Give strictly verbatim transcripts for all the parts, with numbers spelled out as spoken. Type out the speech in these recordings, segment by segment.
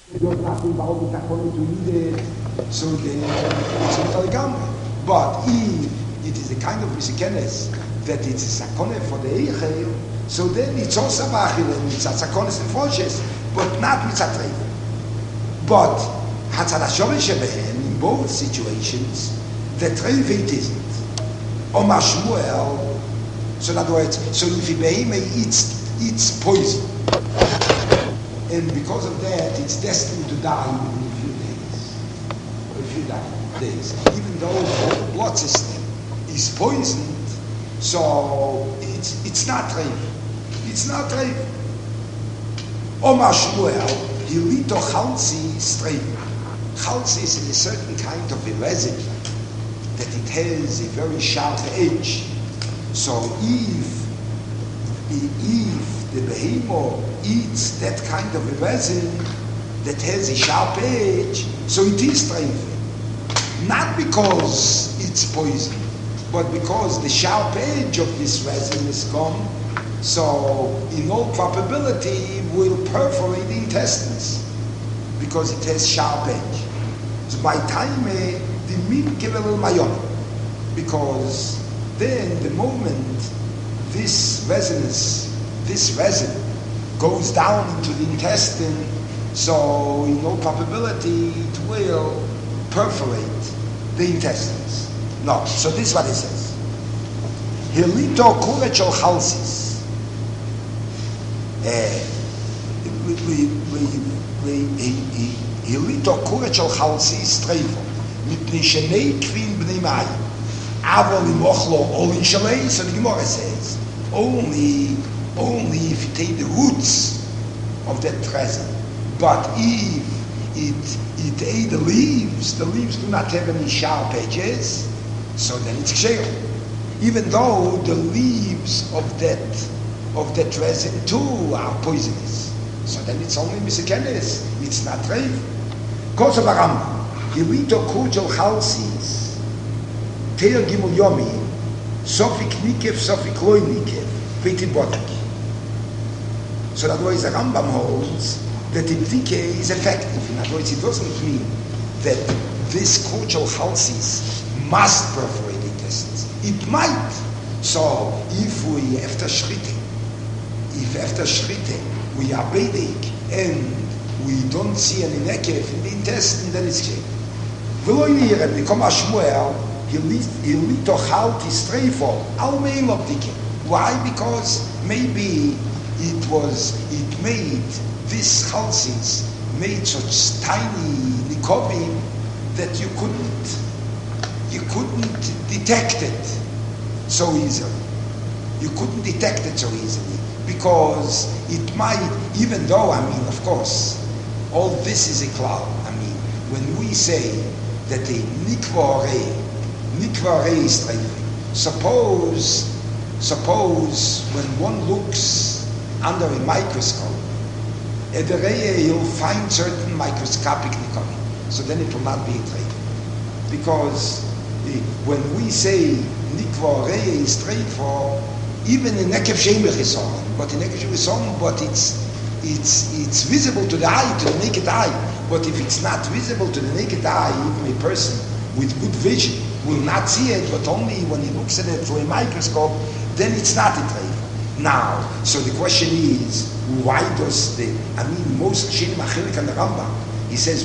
There's nothing about it according to either, so they it's not gamma. But if it is a kind of misikenes that it is a sakone for the eichel, so then it's also bachil and it's a sakones and foshes, but not mitzatrei. But hatzadashorish behen in both situations, the treivit isn't. Omar Shmuel, so in other words, so if he beheme eats eats poison. And because of that, it's destined to die within a few days. Or a few days. Even though the whole blood system is poisoned, so it's it's not treif. It's not treif. Omar Shmuel, Hilito Chalzi streif. Chalzi is a certain kind of a resin that it has a very sharp edge. So if, if the behemoth eats that kind of a resin that has a sharp edge, so it is treif. Not because it's poison, but because the sharp edge of this resin is gone, so in all probability will perforate the intestines because it has sharp edge. So by time eh, the meat give a little mayon, because then the moment this resin is, this resin goes down into the intestine, so in all probability it will perforate the intestines. No, so this is what it says. Hilito kurechol chalsis. Hilito kurechol chalsis treifo. Mipnei shenei kvin bnei mayim. Avol imochlo olin shalei. So the Gemara says, only, only if you take the roots of that resin. But if it it ate the leaves, the leaves do not have any sharp edges, so then it's ksheir. Even though the leaves of that of that resin too are poisonous, so then it's only misikenes. It's not treif. Koso Baramba, Hilito kurchel chalsis, teir gimel yomi, sofik nikev, sofik loy nikev, veitin botik. So that way the Rambam holds that the decay is effective. In other words, it doesn't mean that this kurchel chalsis must perforate the intestines. It might. So if we, after shchita, if after shchita we are beidik and we don't see any nekev in the intestine, then it's clear. V'lo yirem, nikom Shmuel, hilito chalti streifol, al meil of decay. Why? Because maybe it was, it made, this chalsis made such tiny nikovim that you couldn't, you couldn't detect it so easily. You couldn't detect it so easily because it might, even though, I mean, of course, all this is a cloud. I mean, when we say that a nikva rei, nikva rei is treifing, suppose, suppose when one looks under a microscope, at the rei you'll find certain microscopic nikovim, so then it will not be a treif. Because the, when we say nikva rei is treif, even in nekev shemich is on, but in nekev shemich is on, but it's it's it's visible to the eye, to the naked eye. But if it's not visible to the naked eye, even a person with good vision will not see it, but only when he looks at it through a microscope, then it's not a treif. Now, so the question is, why does the, I mean, most Shin Machilik and the Rambam, he says,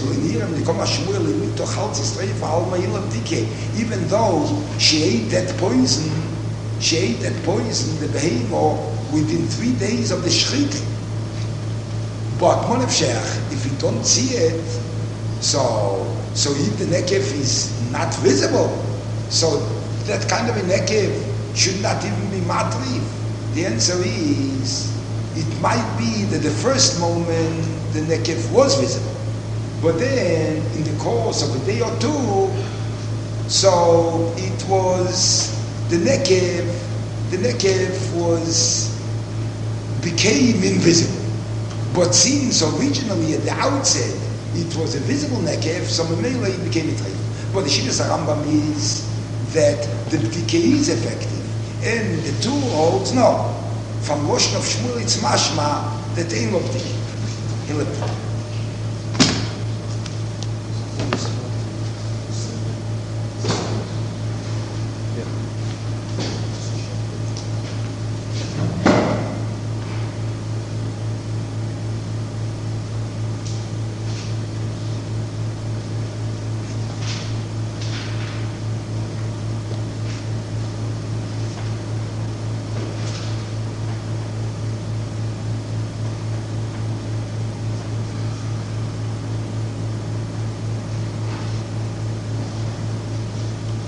even though she ate that poison, she ate that poison, the behemoth, within three days of the shchita. But Monefshech, if you don't see it, so so if the nekev is not visible, so that kind of a nekev should not even be matriv. The answer is, it might be that the first moment the nekev was visible, but then in the course of a day or two, so it was the nekev, the nekev was became invisible. But since originally at the outset it was a visible nekev, so Mamela it became a treif. But the Shittas Rambam is that the decay is effective, and the two holds no. From Loshen of Shmuel it's mashma that ain't of decay.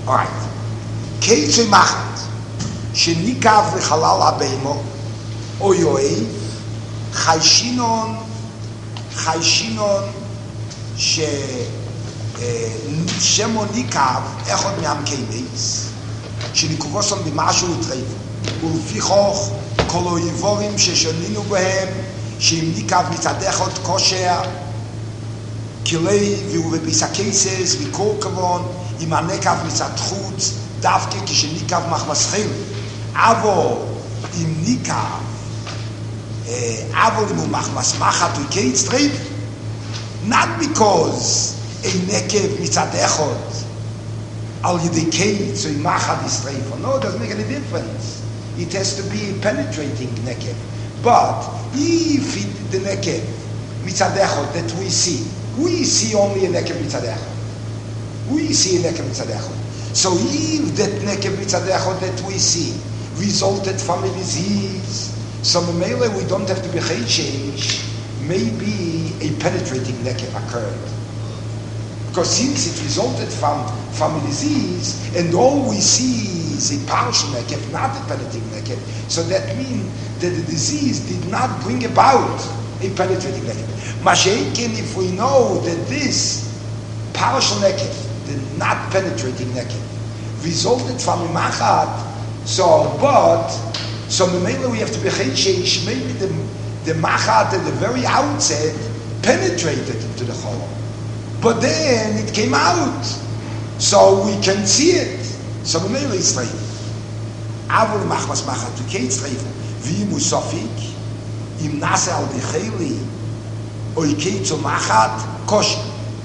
Alright. Keitzoy machat, shenikav lechalal habeimo, oyoev, chayshinon, chayshinon, ששמו ניקב, אחד מעמקי נס, שניקובוסם במשהו וטרייפו, ולפיכך כל האיבורים ששנינו בהם, שאם ניקב מצד אחד כושר, כלי ובביס הכסס וכל כבון, עם הנקב מצד חוץ, דווקא כשניקב מחמסכים, אבל אם ניקב, אבל אם הוא מחמס מחת וקייץ טרייפ, not because a nekev mitzad echot al yedei keitz or machad istreifa. No, it doesn't make any difference. It has to be a penetrating nekev. But if it, the nekev mitzad echot that we see, we see only a nekev mitzad echot. We see a nekev mitzad echot. So if that nekev mitzad echot that we see resulted from a disease, so maybe we don't have to be change. Maybe a penetrating nekev occurred. Because since it resulted from, from a disease, and all we see is a partial nekev, not a penetrating nekev, so that means that the disease did not bring about a penetrating nekev. Masha'ekin, if we know that this partial nekev, the not penetrating nekev, resulted from a machat, so, but, so maybe we have to be cheshesh, maybe the The machat at the very outset penetrated into the cholon. But then it came out. So we can see it. So the mele is straight. Avol machmas machat to kate straight. Vi musafik im nase al de cheli oi kate to machat kosher.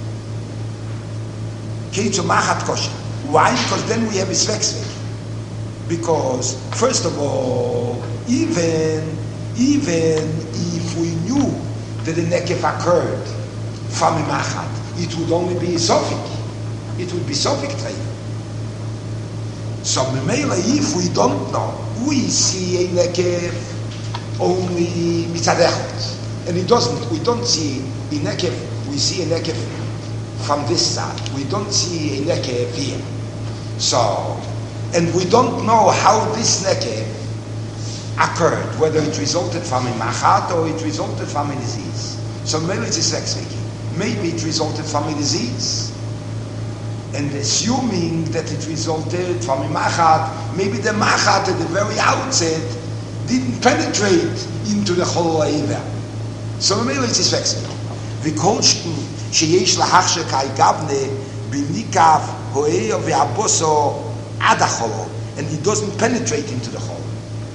Kate to machat kosher. Why? Because then we have a svexvek. Because first of all, even Even if we knew that the nekev occurred from a machat, it would only be a sofik. It would be sofik treif. So, if we don't know, we see a nekev only mitzad echot. And it doesn't, we don't see a nekev, we see a nekev from this side. We don't see a nekev here. So, and we don't know how this nekev occurred, whether it resulted from a machat or it resulted from a disease. So maybe it's a sex speaking. Maybe it resulted from a disease. And assuming that it resulted from a machat, maybe the machat at the very outset didn't penetrate into the whole area. So maybe it's a sex speaking. וכל שיש להכשיר כאגבנה בניקב הואר והבוסו עד החולו, and it doesn't penetrate into the hole.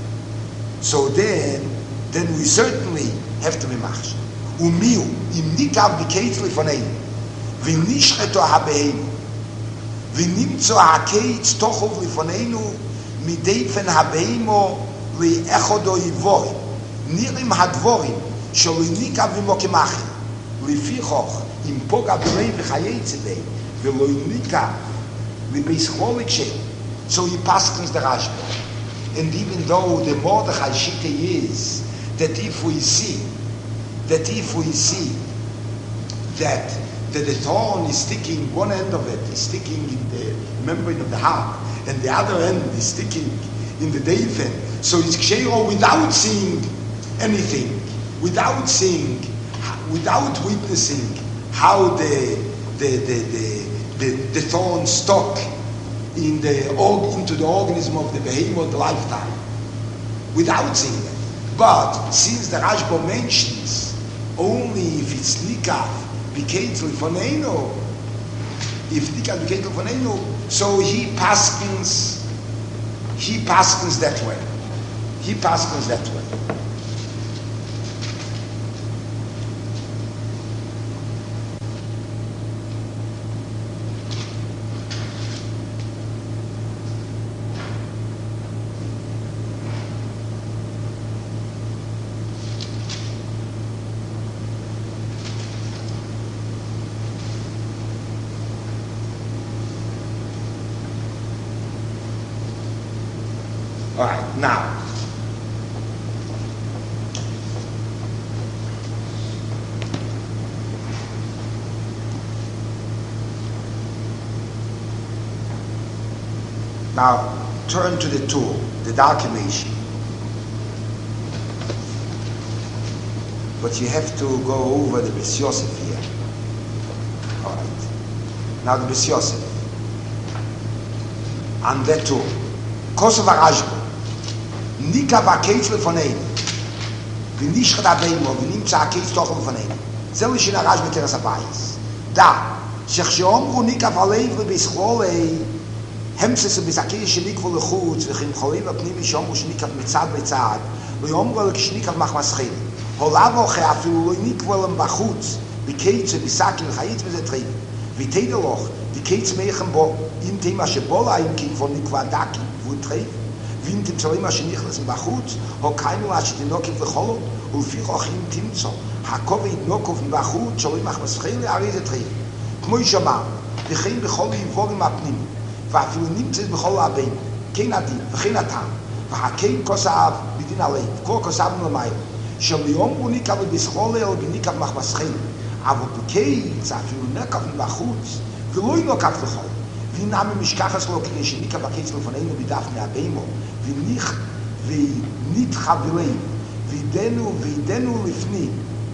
So then, then we certainly have to be machshir. Umiu im nikav bikeitz lefoneinu, v'nishcheto habeinu, v'nimtzo hakeitz tochov lefoneinu, mideifen habeimo le'echodo yivoi, nirim hadvorim, shelo nikav v'mo kemachir, lefichoch im poga b'rei v'chayetze b'ei, v'lo nikav v'beis cholik shei. So he paskins the Rashba. And even though the Mordechai Shita is that if we see, that if we see that, that the thorn is sticking, one end of it is sticking in the membrane of the heart, and the other end is sticking in the deifen, so it's kshero without seeing anything, without seeing, without witnessing how the the the the, the, the thorn stuck in the into the organism of the behemoth lifetime, without seeing it. But since the Rashba mentions only if it's nikaf bikeitz lefoneinu, if nikaf bikeitz lefoneinu, so he paskins, he paskins that way. He paskins that way. All right, now, Now, turn to the tool, the Darkimation. But you have to go over the Bes Yosef here. All right. Now the Bes Yosef. And that tool. Kosovo Rajbo. Nika Vaketz Lefonein. V'nishchat Abeimo, v'nimtza Aketz Tochel Lefonein. זה לשין הרש בתרס הבייס. דה, שכשאומרו ניקף הלב לבסחולי, המסס ובסקי שניקבו לחוץ, וכן חולים הפנימי שאומרו שניקף מצד מצד, ויאמרו אלה כשניקף מחמסכים. הולאו אחרי אפילו לא ניקבו להם בחוץ, בקיץ ובסקי וחייץ וזה טריב. ותדע לך, וקיץ מייכם בו, אם תימה שבו להם כי כבר נקבע דקי, והוא טריב. ואם תמצאים מה שנכנסים בחוץ, או קיימו עד שתינוקף לחולות, ולפיך אוכלים תמצוא. הכובד נוקוב מבחוץ, שלוי מחמסכים להרי זה טריב. כמו ישמע, וכן בכל יבורים הפנימי, ואפילו נמצאת בכל הבאים, כן הדין, וכן הטעם, והכן כוסאב בדין הלב, כל כוסאב מלמייל, שליום ניקב לבסחול אלא בניקב מחמסכים, אבל בקיץ אפילו נקב מבחוץ, ולא נוקב לכל, ונעמי משכחס לו כדי שניקב בקיץ לפנינו בדף מהבימו, ונתחה בלב, וידנו וידנו לפני,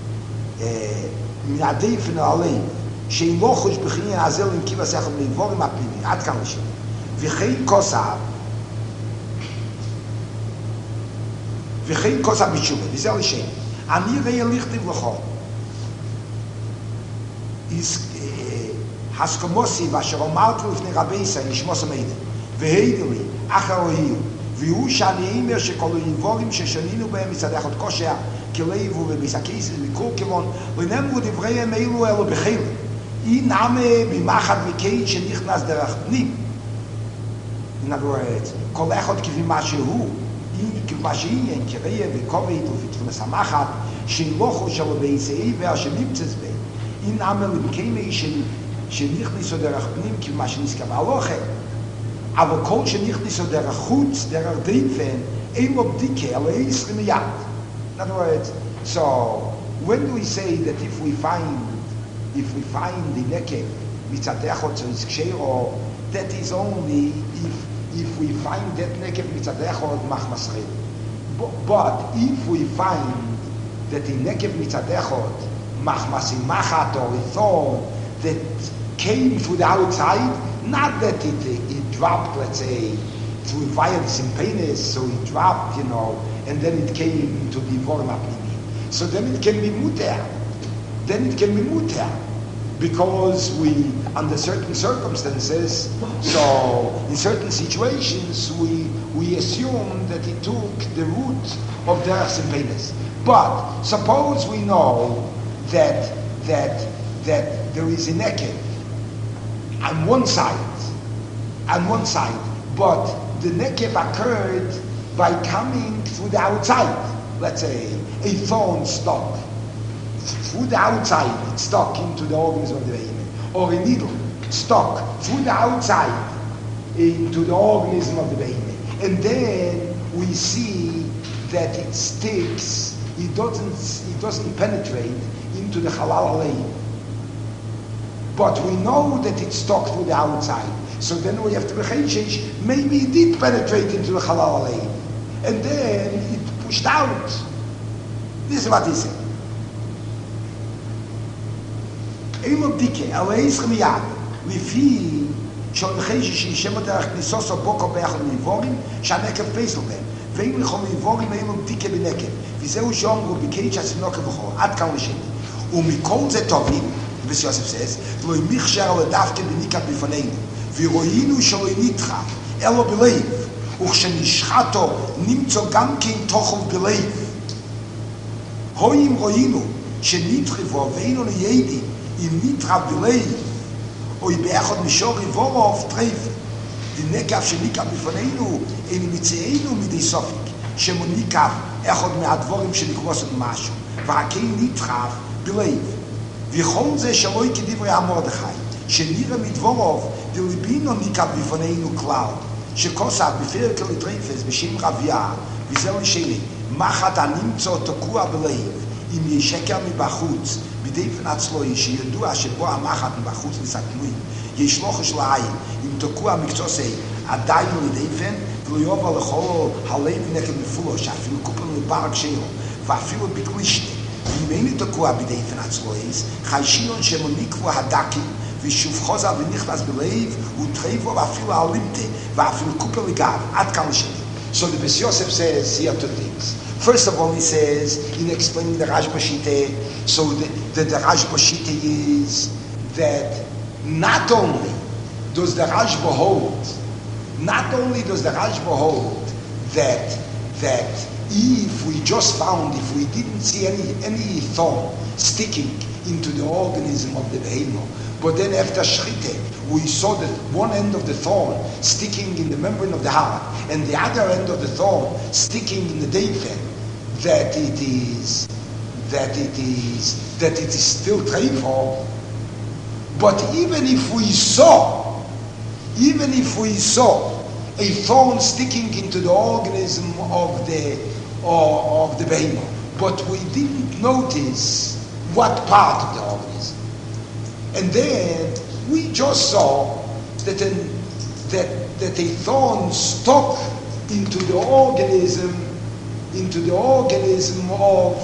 מעדי פנעלי, שאין לא חוש בכניין הזה לנקיב השכל מיבורים הפנימי, עד כאן לשם. וכן כוסה, וכן כוסה בתשובה, וזה לשם. אני ראי לכתיב לך, הסכמוסי ואשר אמרתי לפני רבי ישראל, נשמוס המיידה, והיידי לי, אחר אוהיו, והוא שאני אומר שכל היבורים ששנינו בהם מצדך עוד כושר, כלבו ובסקיס ומכל כיוון, ונאמרו דבריהם אלו אלו בחיל. אי נעמה במחד מקייד שנכנס דרך פנים. In other words, כל אחד כפי מה שהוא, כפי מה שעניין, כראה וכובד ופתחונס המחד, שלא חושב בעיסאי והשנמצץ בי. אי נעמה למקיימי שנכנסו דרך פנים, כפי מה שנזכר בהלוכה. אבל כל שנכנסו דרך חוץ, דרך דייפן, אין לו בדיקה, אלא עשרים מיד. In other words, so when do we say that if we find if we find the nekev mitzadechot so is kshero, that is only if if we find that nekev mitzadechot machmasrel. But if we find that the nekev mitzadechot machmasim machat or ithon that came through the outside, not that it it dropped, let's say, through violence in penis, so it dropped, you know, and then it came into the Vorim HaPnimi. So then it can be muter. Then it can be muter. Because we, under certain circumstances, so in certain situations, we we assume that it took the root of Derech Simpenis. But suppose we know that that that there is a nekev on one side, on one side, but the nekev occurred by coming through the outside. Let's say a thorn stuck through the outside, it stuck into the organism of the baby, or a needle stuck through the outside into the organism of the baby, and then we see that it sticks. It doesn't. It doesn't penetrate into the halal alayim. But we know that it stuck through the outside. So then we have to be maybe it did penetrate into the halal alayim. And then it pushed out. This is what he said. Eilom dike, aleis chmiyad, לפי שהולכי שישם דרך כניסוס או בוקו ביחד מיבורים, שהנקב פסל בהם. ואם לכל מיבורים אילום דיקה בנקב. וזהו שאומרו בקייץ' הסינוקה וכו, עד כאן לשני. ומכל זה טובים, ובס יוסף סייס, ולא ימיכשר לדווקא בניקה בפנינו, ורוינו שלא נדחה, אלו בלב, וכשנשחתו נמצא גם כן תוכל בלב. הוים רוינו שנדחה בו, ואינו ניידי, אם נדחה בלב, או באחד משור יבורוב טרייף. ונקב שניקב בפנינו, אין מצאינו מדי סופק, שמוניקב אחד מהדבורים שנקבוסת משהו, והכי נדחף בלב. וכל זה שלוי כדברי המרדכי, שנראה מדבורוב, דלבינו ניקב בפנינו כלל, שכוסף בפרק לטרייפס בשם רביה, וזה לשני, מחת הנמצא תקוע בלב, אם יש שקר מבחוץ, בדפן עצלוי שידוע שבו המחת מבחוץ לסתמוי, יש לוחש לעין, אם תקוע מקצוסי, עדיין לדייפן, ולא יובה לכל הלב נקד מפולו, שאפילו קופן לברק שלו, ואפילו בקלישנה. ואם אין תקוע בדייפן עצלויס, חיישינון שמוניקבו הדקים, ושוב חוזר ונכנס בלב, וטרבו ואפילו הלימתה, ואפילו קופן לגב, עד כאן לשני. So the Bes Yosef says here two things. First of all, he says, in explaining the Rashba Shite, so the, the, the Rashba Shite is that not only does the Rashba hold, not only does the Rashba hold that that if we just found, if we didn't see any any thorn sticking into the organism of the behemoth, but then after Shchite, we saw that one end of the thorn sticking in the membrane of the heart, and the other end of the thorn sticking in the deifen, that it is, that it is, that it is still treifo. But even if we saw, even if we saw a thorn sticking into the organism of the or, of the behemoth, but we didn't notice what part of the organism, and then we just saw that an, that that a thorn stuck into the organism, into the organism of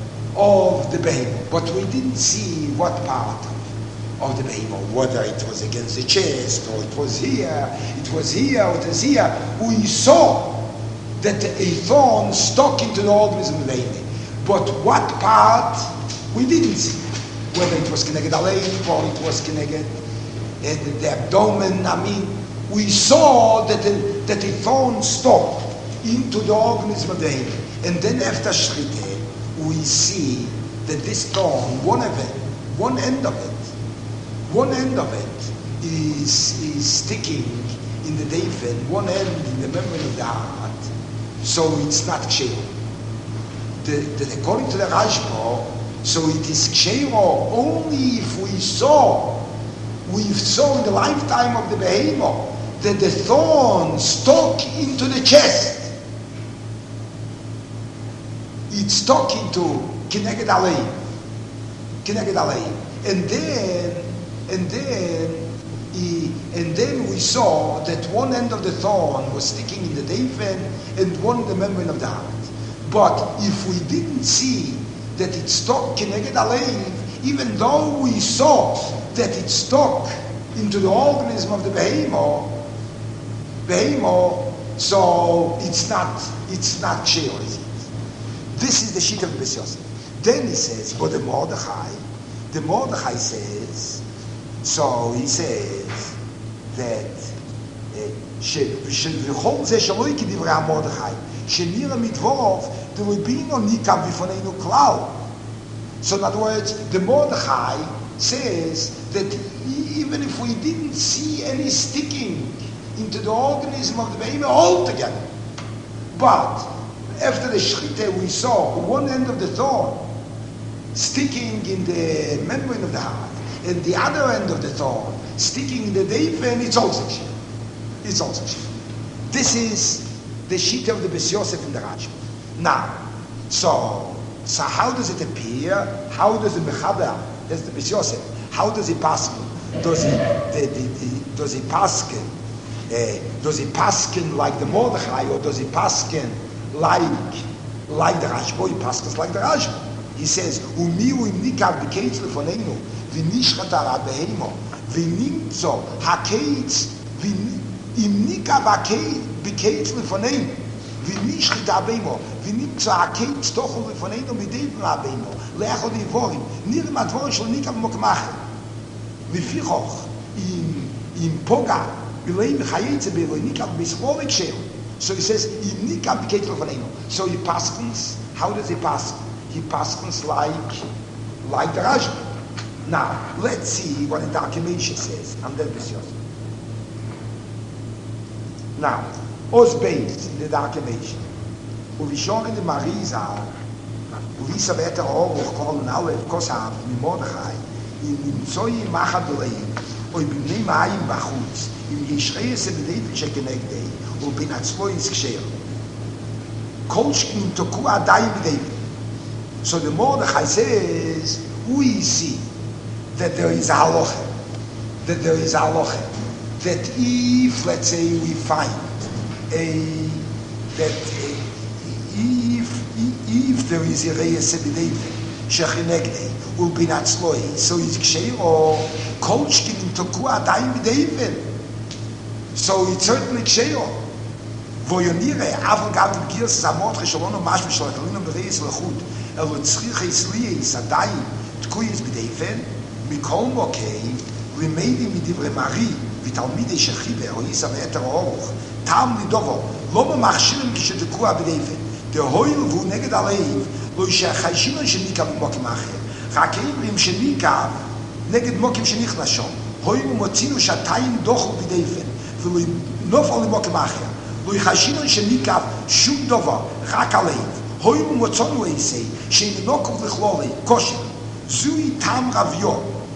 of the behemoth, but we didn't see what part of the behemoth, whether it was against the chest or it was here, it was here or it was here. We saw that a thorn stuck into the organism of the behemoth, but what part we didn't see, whether it was connected aleif or it was connected uh, the, the abdomen. I mean, we saw that the, that the thorn stuck into the organism of the behemoth, and then after Shchite, we see that this thorn, one of it, one end of it, one end of it is is sticking in the deifen, one end in the membrane of the heart, so it's not ksheiro. The, the, according to the Rashba, so it is ksheiro only if we saw, we saw in the lifetime of the behemoth that the thorn stuck into the chest. It stuck into kineged alei, kineged alei, and then and then he, and then we saw that one end of the thorn was sticking in the deifen and one in the membrane of the heart. But if we didn't see that it stuck kineged alei, even though we saw that it stuck into the organism of the behemoth, behemoth, so it's not it's not ksheiro. This is the sheet of the Bes Yosef. Then he says, but the Mordechai, the Mordechai says, so he says that שבכל זה שלא כדברי המרדכי, שנראה מדבורov, there will be no nikam vifonenu klal. So in other words, the Mordechai says that even if we didn't see any sticking into the organism of the behemoth altogether, but after the Shchite we saw one end of the thorn sticking in the membrane of the heart, and the other end of the thorn sticking in the deifen, it's also ksheiro. It's also ksheiro. This is the sheet of the Bes Yosef in the Rashba. Now, so so how does it appear? How does it mechaber? That's the Bes Yosef. How does it paskin? Does it the, the, the, does it paskin? Uh, does it paskin like the Mordechai, or does it paskin like like the Rashba? He paskins like the Rashba. He says, "Umiu im nikav b'keitz lefonenu v'nishchat ara behemo v'nimtzo hakeitz im nikav b'keitz lefonenu v'nishchat ara behemo v'nimtzo hakeitz tochel lefonenu b'deivim behemo leachol yivorim nirem advorim shel nikav mokmachem v'fichoch im im poga b'leim chayetze b'leim nikav b'schol ksheiro." So he says, im nikav b'keitz lefonenu. So he paskins. How does he pass? He paskins like, like the Rashba. Now, let's see what the Darkemesha says. And then Bes Yosef. Now, Oz Beis in the Darkemesha. Uvishon in the Marizal, Uvisa Veter Oruch Kol Nalev Kosav Mimordechai, in Nimtzoi Machadolei, or Bimnei Maim Bachutz, in Yishrei Sebedevin Shekenegdei, or Bin Atzloi Ksheiro. Kolshkin Toku Adai B'David. So the Mordechai says, we see that there is a halacha, that there is a halacha, that if, let's say, we find a, that a, if, if there is a reyes b'deven, shechinegdei, ulbinatzloi, so it's ksheir or kolchkin toku adayim b'deven. So it's certainly ksheir. Voyonire, avon gad b'girs zamot chesholono mash b'sholatelino b'reyes l'chut, elo tzriche isliyes adayim tkuyes b'deven, mikol mokei, rimedi midivre mari, v'talmidei shechibe, o yisa v'eter oruch, tam lidovol, lo b'machshirim kishetekua b'deven, דהויל והוא נגד הלב, לא ישחיישינון שניקה במוקים אחר. רק איברים שניקה נגד מוקים שנכנס שם, הויל ומוצינו שעתיים דוחו בדייפן, ולא נופל למוקים אחר. לא יחיישינון שניקה שום דבר, רק הלב. הויל ומוצונו איסי, שנינוקו לכלולי, כושר. זוהי טעם רביו.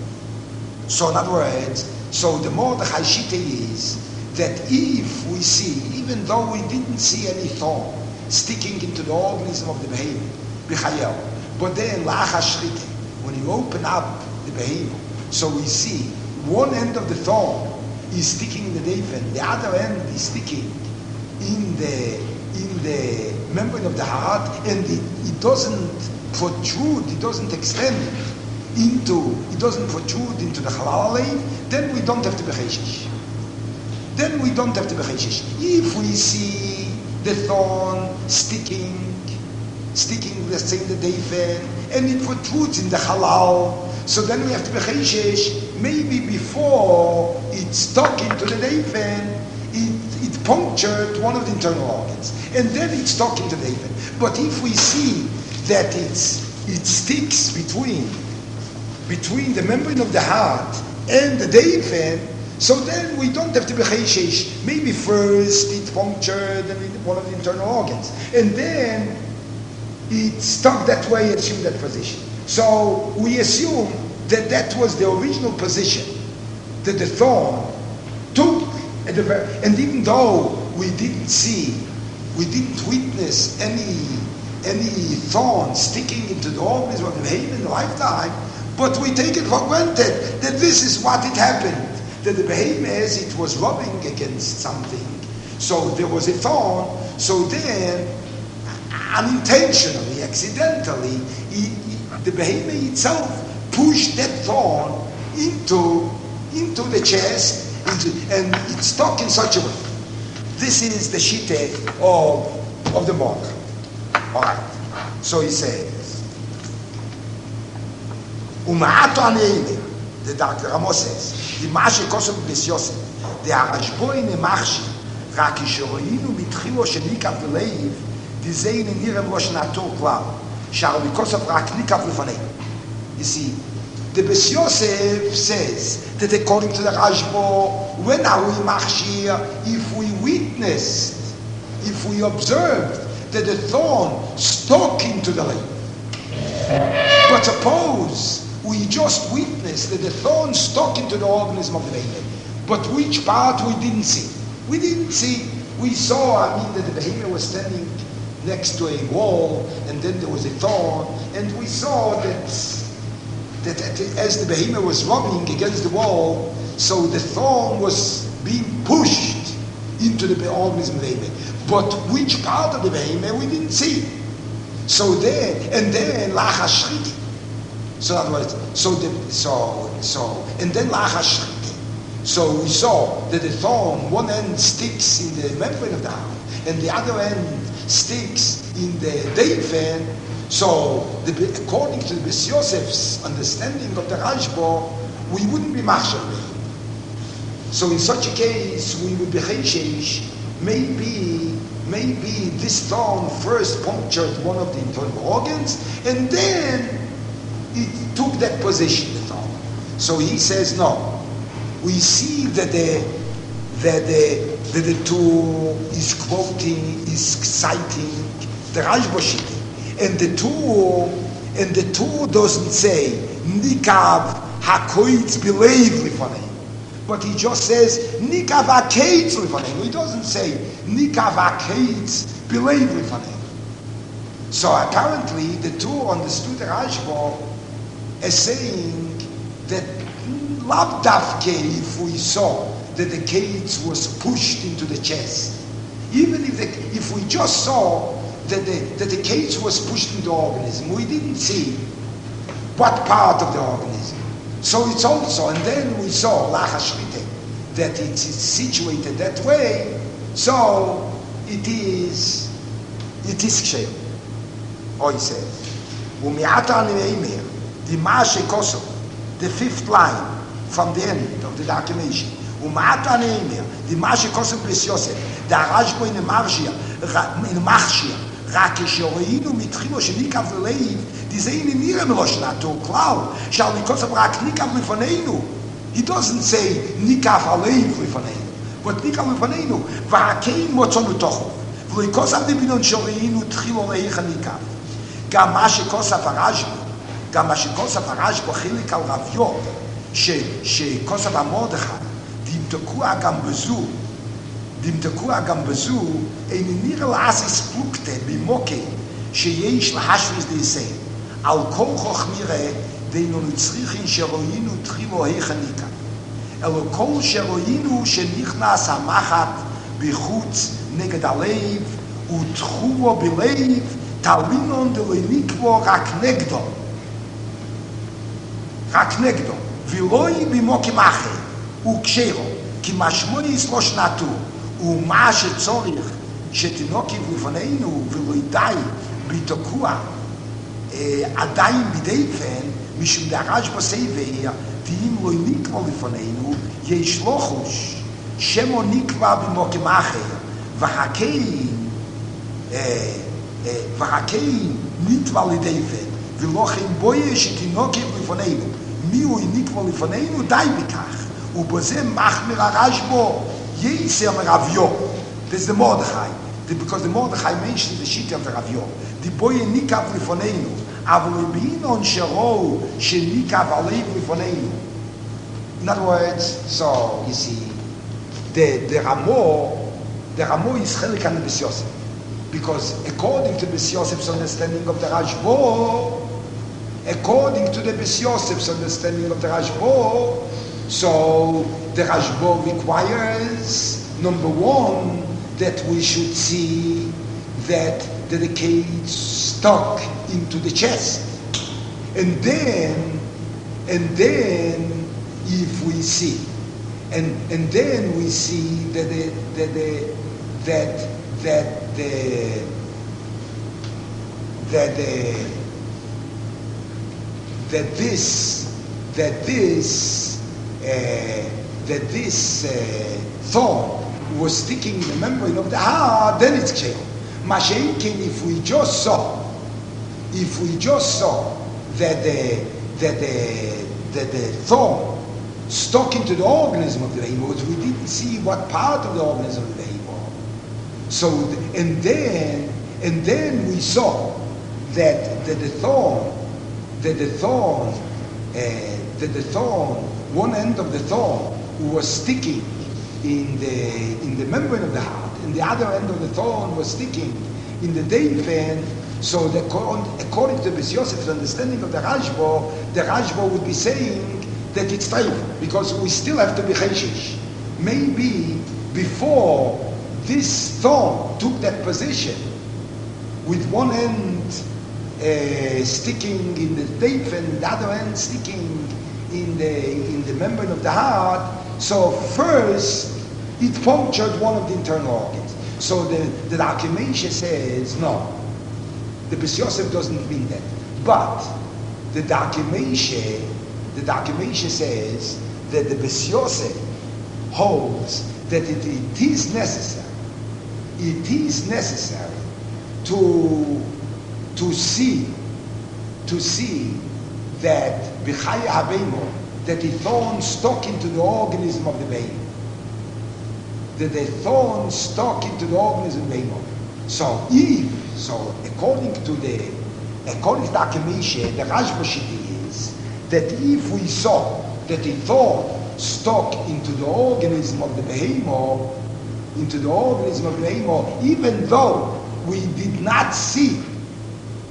So in other words, so the more the Chayshite is, that if we see, even though we didn't see any thorn, sticking into the organism of the behemoth, b'chayel. But then, la'achas shrite, when you open up the behemoth, so we see one end of the thorn is sticking in the defen, the other end is sticking in the in the membrane of the heart, and it, it doesn't protrude, it doesn't extend into, it doesn't protrude into the halal alein, then we don't have to be cheshish. Then we don't have to be cheshish. If we see the thorn sticking, sticking, let's say, in the defen, and it protrudes in the halal. So then we have to be cheshish. Maybe before it stuck into the defen, it, it punctured one of the internal organs, and then it stuck into the defen. But if we see that it's it sticks between between the membrane of the heart and the defen, so then we don't have to be cheshish. Maybe first it punctured one of the internal organs, and then it stuck that way, assume that position. So we assume that that was the original position that the thorn took at the very, and even though we didn't see, we didn't witness any any thorn sticking into the organism of the behemoth in the lifetime, but we take it for granted that this is what it happened. That the behemoth, it was rubbing against something, so there was a thorn, so then unintentionally, accidentally, he, he, the behemoth itself pushed that thorn into, into the chest, into, and it stuck in such a way. This is the shite of, of the monk. Alright, so he says, Uma'ato aneime, the Doctor Ramos says, the Mashe Kosov Bes Yosef, the Arashboi Nemachshi, Raki Sheroinu Mitchilo Shenikav Leiv, the Zayn in Nirem Rosh Natur Klar, Shar Kosov Rak Nikav Lefanei. You see, the Bes Yosef says that according to the Rashbo, when are we Machshir, if we witnessed, if we observed that the thorn stuck into the lake. But suppose we just witnessed that the thorn stuck into the organism of the behemoth, but which part we didn't see? We didn't see. We saw, I mean, that the behemoth was standing next to a wall, and then there was a thorn, and we saw that, that as the behemoth was rubbing against the wall, so the thorn was being pushed into the organism of the behemoth. But which part of the behemoth we didn't see. So then, and then, lachas shriti. So in other words, so the, so so and then lachas shriti. So we saw that the thorn, one end sticks in the membrane of the heart, and the other end sticks in the defen. So the, according to the Bes Yosef's understanding of the Rashba, we wouldn't be machshir. So in such a case, we would be cheshish. Maybe, maybe this thorn first punctured one of the internal organs, and then it took that position, the thorn. So he says, no. We see that the that the that the two is quoting, is citing the Rashba Shita, and the two and the two doesn't say Nikav hakoitz bileiv lifanei. But he just says, Nikav HaKeitz Lifanei. He doesn't say, Nikav HaKeitz Bileiv Lifanei. So apparently, the two understood the Rashba as saying that Labdavke, if we saw that the cage was pushed into the chest. Even if, the, if we just saw that the, that the cage was pushed into the organism, we didn't see what part of the organism. So it's also, and then we saw lachashmite, that it's situated that way, so it is, it is kshev. Or he says, umiata ni'emer, the mashe koso, the fifth line from the end of the documentation. Umiata ni'emer, the mashe koso b'es Yosef, the arashbo in the marshia, in the marshia, רק כשראינו מתחילו שניקב ללב, דזייני נראה מלושנתו, כלל, שעל ניקוסף רק ניקב לפנינו. He doesn't say ניקב הלב לפנינו, but ניקב לפנינו, והקיין מוצאנו תוכו, ולא כוסף דבינון שראינו תחילו להיך הניקב. גם מה שכוסף הרשבו, גם מה שכוסף הרשבו חילק על רביו, שכוסף המרדכי, דמתקוע גם בזו, dim tekua gam bezu ein nirel asis plukte bimoke sheyesh lahashvis de say al kol khokhmire de no tzrikhin sheroinu tkhilo hechanika el kol sheroinu shenikhnas amachat bichutz neged alev u tkhuvo belev talinon de lenikvo rak negdo rak negdo viloi bimoke mache u kshero ki mashmoni islosh natu ומה שצורך שתינוקים לפנינו ולא ידעי בתקוע עדיין בידי פן משום דרש בסייביה תהים לא נקבע לפנינו יש לוחוש שמו נקבע במוקם אחר והקיין והקיין נקבע לידי פן ולא כן בויה שתינוקים לפנינו מי הוא נקבע לפנינו די בכך ובזה מחמר הרש בו Yeser Ravyo. This is the Mordechai. Because the Mordechai mentioned the sheet of the Ravyo. The boy nikav lifonenu. Avol binon shero shenikav alev lifonenu. In other words, so you see, the the Ramo, the Ramo is chelik on the Bes Yosef, because according to Bes Yosef's understanding of the Rashbo, according to the Bes Yosef's understanding of the Rashbo, so the Rashbo requires, number one, that we should see that the decade stuck into the chest. And then, and then, if we see, and and then we see that the, that the, that that the that the that this that this uh, that this uh, thorn was sticking in the membrane of the heart, then it's kshev. Masha'inkin, if we just saw, if we just saw that the that the that the thorn stuck into the organism of the behemoth, we didn't see what part of the organism of the behemoth. So, and then and then we saw that that the thorn, that the thorn, uh, that the thorn, one end of the thorn was sticking in the in the membrane of the heart, and the other end of the thorn was sticking in the deifen. So, the, according to Bes Yosef's understanding of the Rashbo, the Rashbo would be saying that it's treif, because we still have to be cheshish. Maybe before this thorn took that position, with one end uh, sticking in the deifen, the other end sticking in the in the membrane of the heart. So first, it punctured one of the internal organs. So the, the Akimeisha says, no, the Bes Yosef doesn't mean that. But the Akimeisha, the Akimeisha says that the Bes Yosef holds that it, it is necessary, it is necessary to, to see, to see that B'chaya Habeimo, that the thorn stuck into the organism of the baby. That the thorn stuck into the organism of the baby. So if, so according to the, according to the Akimeisha, the Rashba is that if we saw that the thorn stuck into the organism of the behemoth, into the organism of the behemoth, even though we did not see,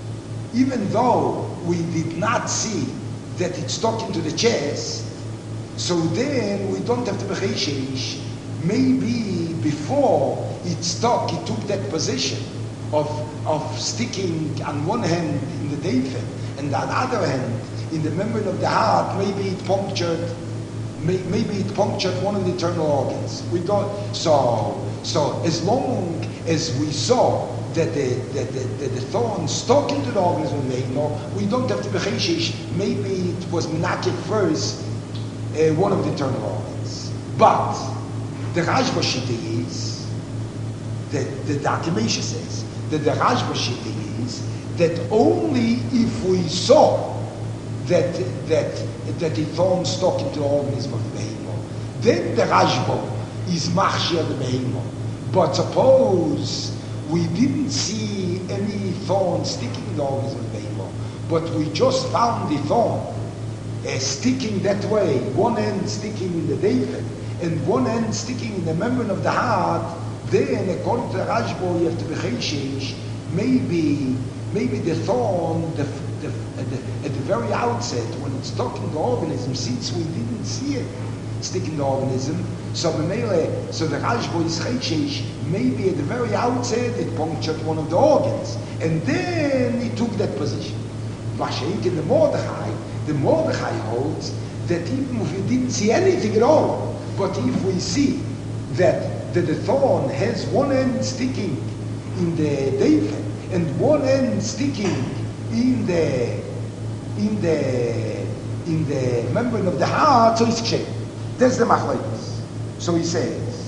even though we did not see that it stuck into the chest, So then we don't have to be cheshish. Maybe before it stuck, it took that position of of sticking on one hand in the David and on the other hand in the membrane of the heart. Maybe it punctured. May, maybe it punctured one of the internal organs. We don't. So so as long as we saw that the that the, that the thorn stuck into the organism, we don't have to be cheshish. Maybe it was menaked first. Uh, one of the internal organs. But the Rashba Shita is, that the Dakimesh says, that the Rashba Shita is, that only if we saw that that that the thorn stuck into the organism of the behemoth, then the Rashba is machshir the behemoth. But suppose we didn't see any thorn sticking in the organism of the behemoth, but we just found the thorn Uh, sticking that way, one end sticking in the David and one end sticking in the membrane of the heart, then according to the Rashba, you have to be cheshish. Maybe, maybe the thorn, the, the, at, the, at the very outset, when it's stuck in the organism, since we didn't see it stick in the organism, so so the Rashba is cheshish. Maybe at the very outset it punctured one of the organs, and then it took that position. Mashiach in the Mordechai. The Mordechai holds that even if we didn't see anything at all, but if we see that, that the thorn has one end sticking in the David and one end sticking in the in the in the membrane of the heart, so it's kshem. That's the machlokes. So he says,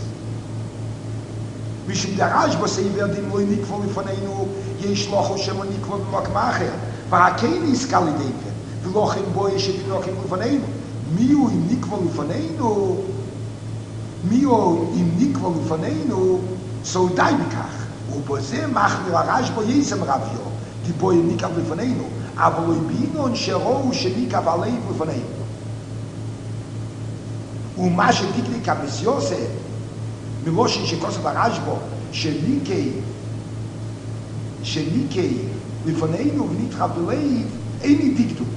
"V'shim darash b'sei verdim lo nikvol lifanenu yesh lochu shemo nikvol b'makmacher v'hakein iskali David." Lochim boy shit lochim ufaneinu. Miu im nikvol ufaneinu. Miu im nikvol ufaneinu. So dai bikach. Uboze mach mir Rashba yesem Ravyo. Di boy im nikvol ufaneinu. Aber lo ibino shero shenikv alei ufaneinu. ומה שדיקלי כבס יוסף, מלושן שכוסף הרשב"א, שניקי, שניקי לפנינו ונתחב בלב, אין דקדוק.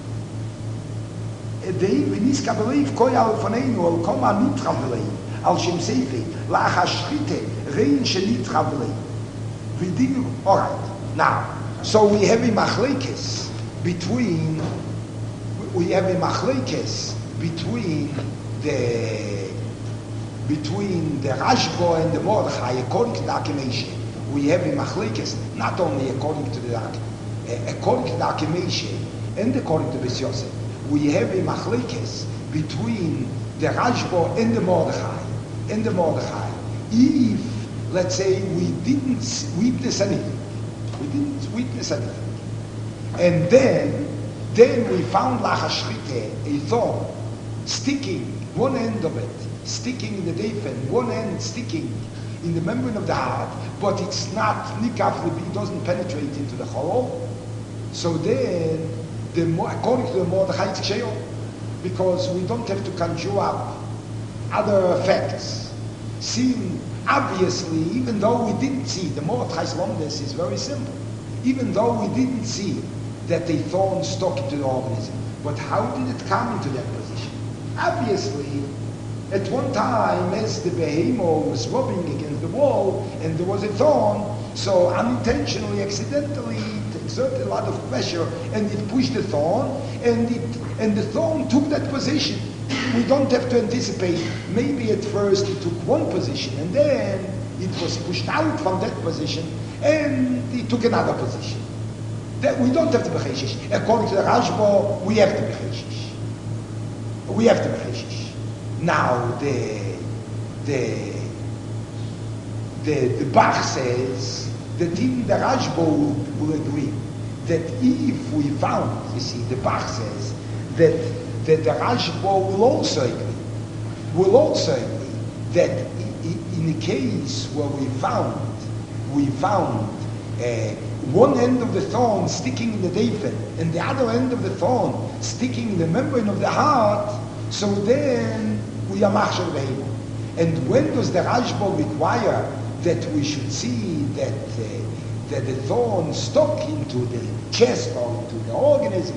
די וניסקה בלב, כוי על לפנינו, על כל מה נתחב בלב, על שם ספר, לאח השחיתה, רין שנתחב בלב. ודיגו, all right. Now, so we have a machlekes between, we have a machlekes between the between the Rashba and the Mordechai, according to the Akimeshe. We have a machlekes, not only according to the uh, according to the Akimeshe and according to Bes Yosef. We have a machlekes between the Rashba and the Mordechai, and the Mordechai. If, let's say, we didn't witness anything, we didn't witness anything, and then then we found lachashchite, a thorn sticking, one end of it sticking in the defen, one end sticking in the membrane of the heart, but it's not nikaf, it doesn't penetrate into the hollow. So then, the, according to the Mordechai, it's ksheyo, because we don't have to conjure up other effects. Seeing, obviously, even though we didn't see, the Mordechai's lomdes is very simple. Even though we didn't see that the thorn stuck into the organism, but how did it come into that position? Obviously, at one time, as the behemoth was rubbing against the wall, and there was a thorn, so unintentionally, accidentally, it exerted a lot of pressure, and it pushed the thorn, and it and the thorn took that position. We don't have to anticipate. Maybe at first it took one position, and then it was pushed out from that position, and it took another position. That we don't have to be cheshish. According to the Rashba, we have to be cheshish. We have to be cheshish. Now the the the the Bach says that even the Rashba will, will agree that if we found, you see, the Bach says that that the Rashba will also agree, will also agree that in, in a case where we found we found uh, one end of the thorn sticking in the defen and the other end of the thorn sticking in the membrane of the heart, so then we are machshel behemoth. And when does the Rashba require that we should see that uh, that the thorn stuck into the chest or into the organism?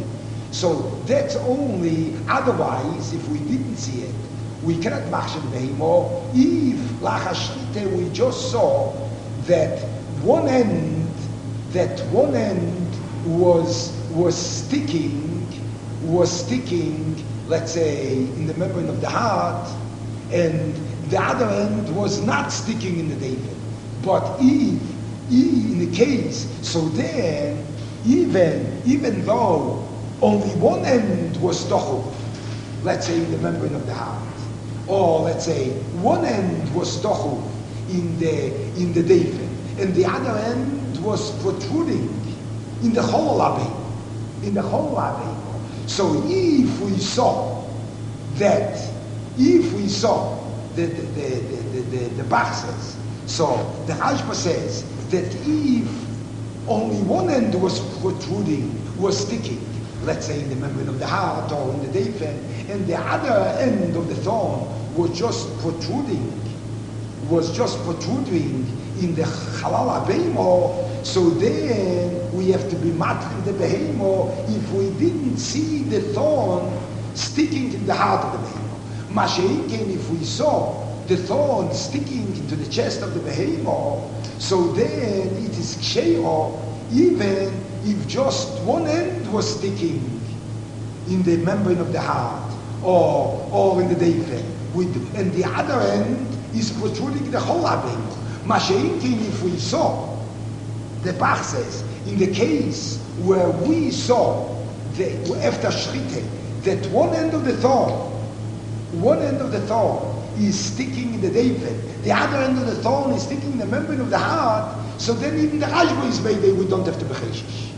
So that's only, otherwise, if we didn't see it, we cannot machshav behemo. If lachashrite we just saw that one end, that one end was was sticking, was sticking, let's say, in the membrane of the heart, and the other end was not sticking in the David. But if, if in the case, so then, even even though only one end was stochuk, let's say in the membrane of the heart, or let's say one end was stochuk in the in the David, and the other end was protruding in the whole abbey, in the whole abbey. So if we saw that, if we saw the the the the, the, the Bach says, so the Rashba says that if only one end was protruding, was sticking, let's say in the membrane of the heart or in the Daven, and the other end of the thorn was just protruding, was just protruding in the halal behemoth, so then we have to be matrin the behemoth if we didn't see the thorn sticking in the heart of the behemoth. Masha'inken, if we saw the thorn sticking into the chest of the behemoth, so then it is ksheiro, even if just one end was sticking in the membrane of the heart or or in the Daven, with and the other end is protruding the whole behemoth. Masha'inken, if we saw, the Bach says, in the case where we saw the after Shrite, that one end of the thorn, one end of the thorn is sticking in the David, the other end of the thorn is sticking in the membrane of the heart, so then even the Rashba is made, we don't have to be cheshish.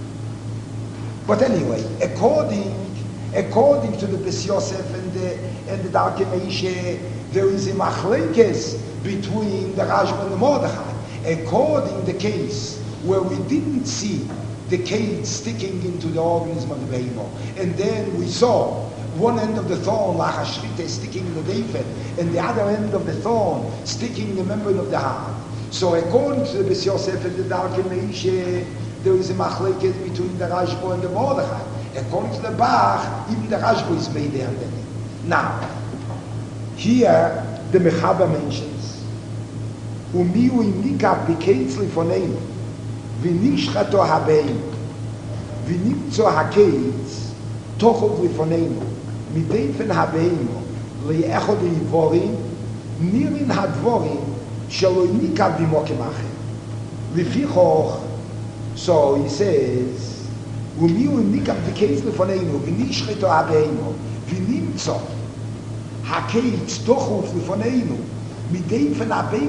But anyway, according according to the Bes Yosef and the and the Darkei Moshe, there is a machlekes between the Rashba and the Mordechai. According the case where we didn't see the cage sticking into the organism of the behemoth, and then we saw one end of the thorn, lachashrite, sticking in the David, and the other end of the thorn sticking in the membrane of the heart. So according to the Bes Yosef and the Darkei Moshe, there is a machlekes between the Rashba and the Mordechai. According to the Bach, even the Rashba is made there. Now, here the Mechaber mentions, Umiu imnikab bikeitz lifoneinu, v'nishchato habein, v'nimtzo hakeitz, tochov lifoneinu, mideifen habeinu, le'echod yivorim, nirin hadvorim, shelo imnikab b'mokem acher. Lefichoch, so he says, Umiu imnikab bikeitz lifoneinu, v'nishchato habeinu, v'nimtzo hakeitz, tochov lifoneinu, in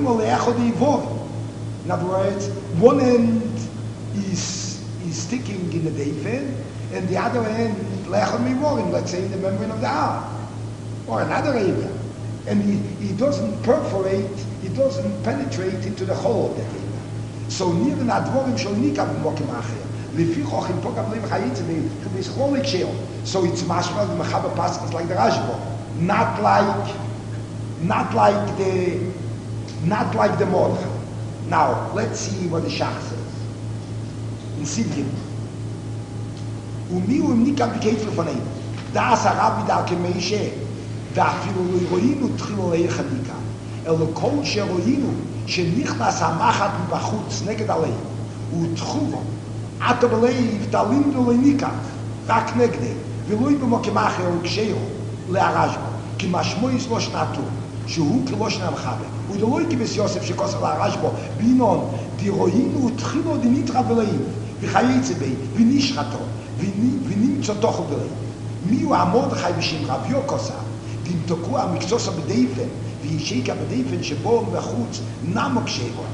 other words, one end is is sticking in the David, and the other end, let's say in the membrane of the heart, or another area. And he, he doesn't perforate, he doesn't penetrate into the whole of that area. So near the Advorim shall nikab b'mokim acher. Lefichoch in pokav leim chayitzim to be scholik sheol. So it's mashma the mechaber pasuk like the Rashba, not like. Not like the, not like the Mordechai. Now, let's see what the Shach says. In Sivkim. Umi u imnikam b'keitz lefoneinu. Das Rabbi Darkei Moshe. Da'afilu lo yiroinu tchilu leicha nikam. Elo kol sheroinu shenichnas hamachat mbachutz neged alei. Utchuvo. Ato b'leiv talindu leinikam. Rak negde. V'loi b'mokem acher u'ksheiro le'arashbo. Ki mashmois lo shnatu. שהוא כלוש נמחבה. הוא לא יקבס יוסף שכוסר להרשבו, בינון, דירוהינו ותחילו דניתרה ולאים, וחייצה בי, ונשחתו, ונמצא תוכו ולאים. מי הוא המרדכי בשם רב יוקוסה, דמתוקו המקצוסה בדייפן, וישיקה בדייפן שבו מחוץ נמוק שבו,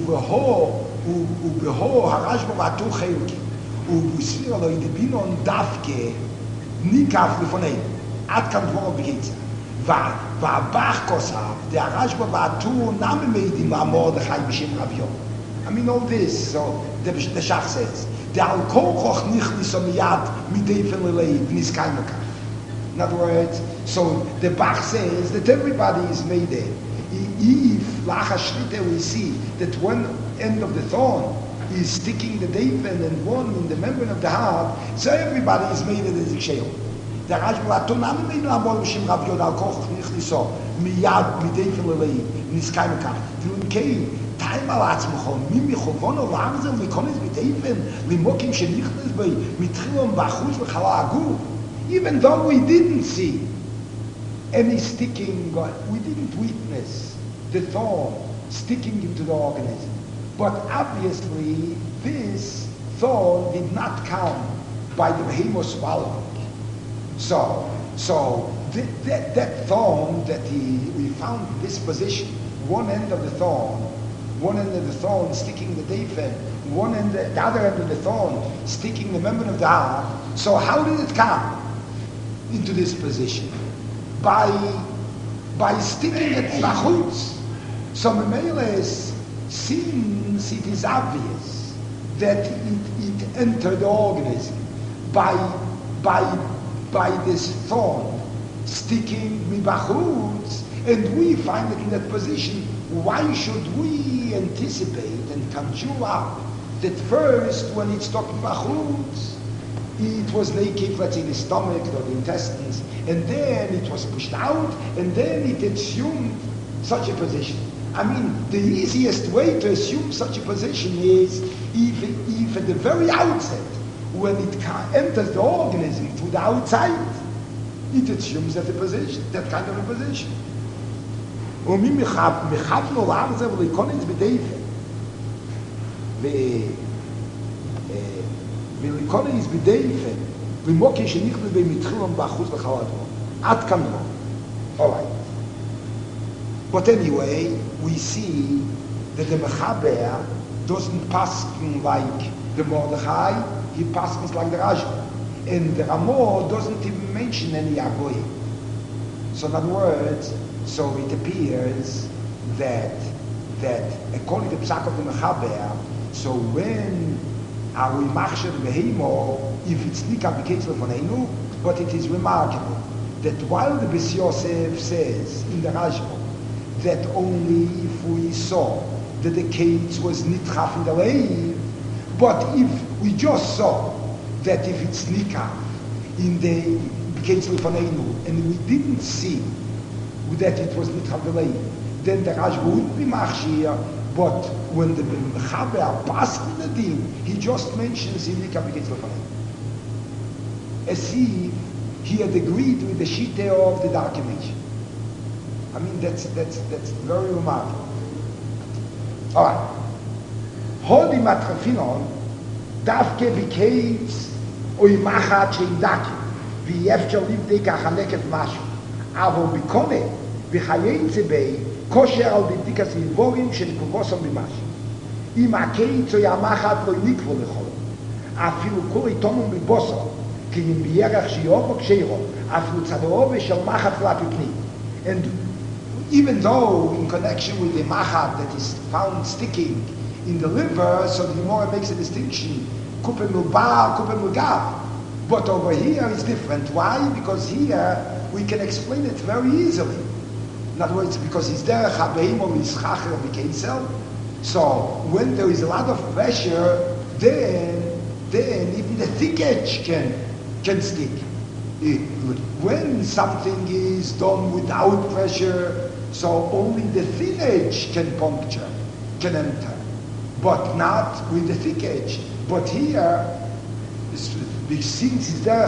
ובהו הרשבו ועתו חלקים, ובסביר לו ידי בינון דווקא ניקף לפנינו, עד כאן דברו בקיצה. והבח כוסף, the Rashba v'atu nami meidim v'amordechai b'shem Rav Yom. I mean all this, so the, the Shach says, the al kolchoch nichnis omiyad mideifen lelei v'niskay mekach. In other words, so the Bach says that everybody is made there. If lachas shrite we see that one end of the thorn is sticking the daven and one in the membrane of the heart, so everybody is made as a shell. Der Rashba hat Tonam mit dem Abol Bishim Rav Yod al Koch nicht so miyad mit Daven lelei nis kein kach. Und kein Teil mal hat mich schon mit mich von und langsam wir können mit Daven wir mokim shnicht bei mit Trilom bachus und Khalagu. Even though we didn't see any sticking, we didn't witness the thorn sticking into the organism. But obviously, this thorn did not come by the behemoth swallowing. So, so th- that, that thorn that he, we found in this position, one end of the thorn, one end of the thorn sticking the daven, one end, the other end of the thorn sticking the membrane of the heart. So how did it come into this position? By, by sticking it bachutz. So Memeles, since it is obvious that it, it entered the organism by, by, by this thorn sticking mibachutz, and we find it in that position, why should we anticipate and conjure up that first when it's stuck mibachutz, it was naked, let's say, the stomach or the intestines, and then it was pushed out, and then it assumed such a position. I mean, the easiest way to assume such a position is if, if at the very outset, when it enters the organism through the outside, it assumes that the position, that kind of a position. ומי מחבנו לארזה ולקונץ בדייפן ולקונץ בדייפן ומוקי שנכנס במתחילם באחוז לחלטו עד כאן לא. Alright. But anyway, we see that the Mechaber doesn't pass like the Mordechai, he passes like the Rashba. And the Ramah doesn't even mention any Agoy. So in other words, so it appears that that according to the Psak of the Mechaber, so when are we machsher behemo, if it's nikah b'ketzler fonenu, but it is remarkable that while the Bes Yosef says in the Rashba that only if we saw that the cage was nitchaf in the leiv, but if we just saw that if it's nikah in the cage lefanenu and we didn't see that it was nitchaf in the leiv, then the Rashba wouldn't be machshir. But when the Mechaber passed the din, he just mentions in nikah b'keitz lefanenu, as if he had agreed with the shita of the dark image. I mean, that's that's that's very remarkable. All right. Holy matrafinon, davke b'keitz oimachat sheindaki v'yefshel livdeka chaneket mashu, avo b'kone v'chayetze bei kosher al b'dikas ilvorim shenikuvosam b'mashu. Im ha'keitz oimachat lo yinikvo lechol, afilu kol itomum b'bosor, ki im b'yerach shiyovo ksheiro, afilu tzadoro v'shel machat flapipni. And even though in connection with the machat that is found sticking in the liver, so the Gemara makes a distinction, kupe milbar, kupe milgav. But over here it's different. Why? Because here we can explain it very easily. In other words, because it's derech habeimol ischacher v'keisel. So when there is a lot of pressure, then then even the thick edge can can stick. When something is done without pressure, so only the thin edge can puncture, can enter, but not with the thick edge. But here, since it's there,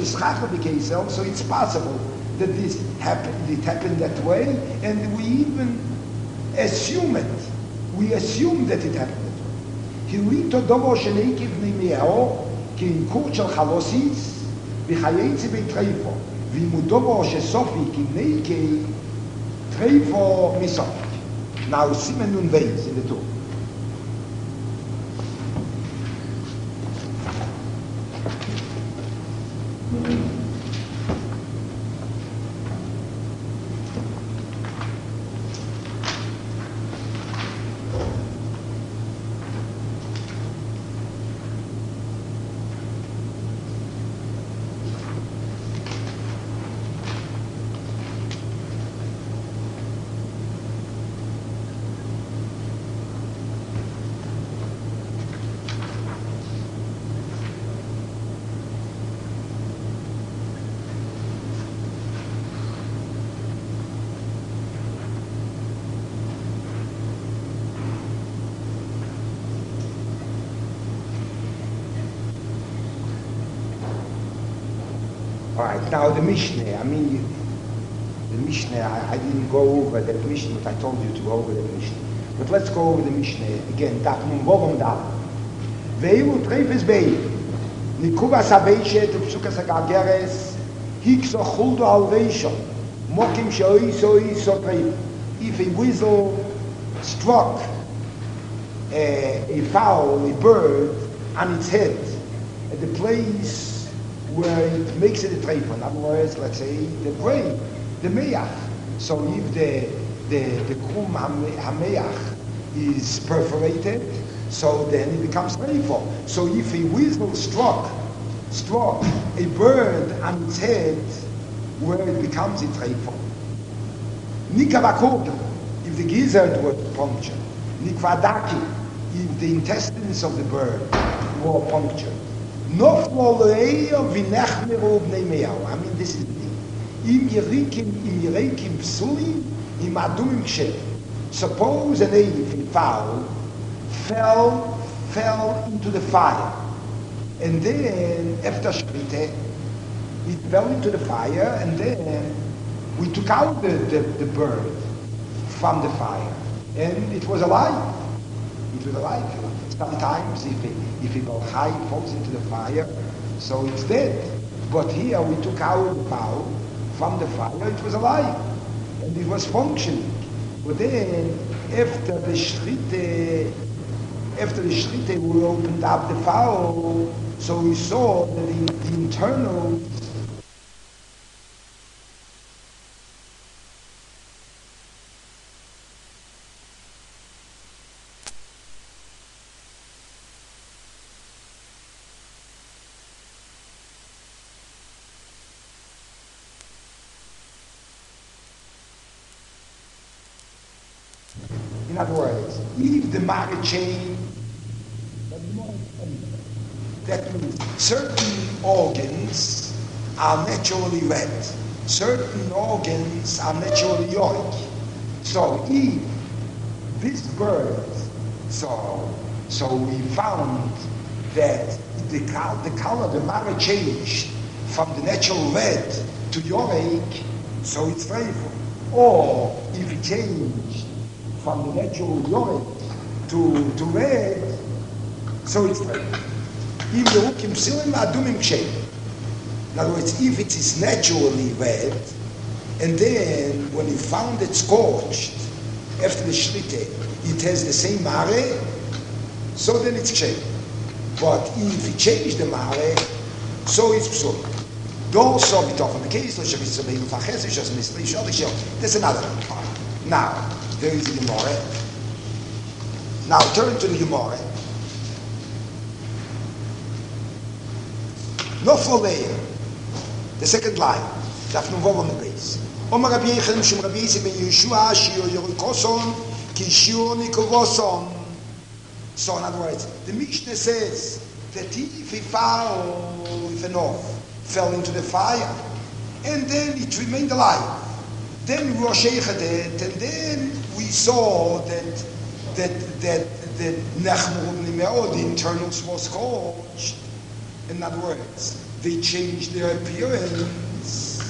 so it's possible that this happened, it happened that way, and we even assume it. We assume that it happened that way. Hilito dovo shenekiv nimiao, ki in kur shel chalosis, v'chayetzi b'treifo, v'imu dovo shesofi ki neikei, treifo misofi. Now, Simen nun Beis in the two. All right, now the Mishnah, I mean, the Mishnah, I, I didn't go over that Mishnah, but I told you to go over that Mishnah. But let's go over the Mishnah again. Daf Nun Vav Amud Aleph. Veilu treifes bei. Nikuvas habeishet upsukas hagageres. Hikso chuldo al reisho. Mokim sheoiso iso treif. If a weasel struck a, a fowl, a bird, on its head, at the place where it makes it a treif. In other words, let's say the brain, the meach. So if the the the krum hameach is perforated, so then it becomes treifah. So if a weasel struck struck a bird on its head, where it becomes a treifah. Nikavakoka, if the gizzard was punctured. Nikvadaki, if the intestines of the bird were punctured. I mean, this is me. Im yerikim, im yerikim psulim, im adumim kshem. Suppose an ape, a fowl, fell, fell into the fire. And then, after Shkite, it fell into the fire, and then we took out the, the, the bird from the fire. And it was alive. It was alive. Sometimes, if it, if it goes high, it falls into the fire, so it's dead. But here, we took out the fowl from the fire, it was alive. And it was functioning. But then, after the Shrite, after the Shrite, we opened up the fowl, so we saw that the, the internal in other words, if the marriage chain, that means certain organs are naturally red, certain organs are naturally yolk. So if this bird, so so we found that the, the color, the marrow changed from the natural red to yolk, so it's flavor. Or if it changed from the natural yolk to, to red, so it's flavor. In other words, if it is naturally red, and then when you found it scorched after the shrite, it has the same mare, so then it's kshem. But if you change the mare, so it's psul. Don't solve it off on the case. That's another part. Now, there is the Gemara. Now turn to the Gemara. Noflo leir, the second line, Daf Nun Vav on the base. Omar Rabbi Yechon Shum Rabbi Yisrael ben Yeshua Shio Yorikoson Ki Shio Nikovoson. So in other words, the Mishnah says that if a fowl, if an off, fell into the fire, and then it remained alive, then we were sheichad it, and then we saw that that that that Nechmur Nimeo, the internals was scorched. In other words, they changed their appearance.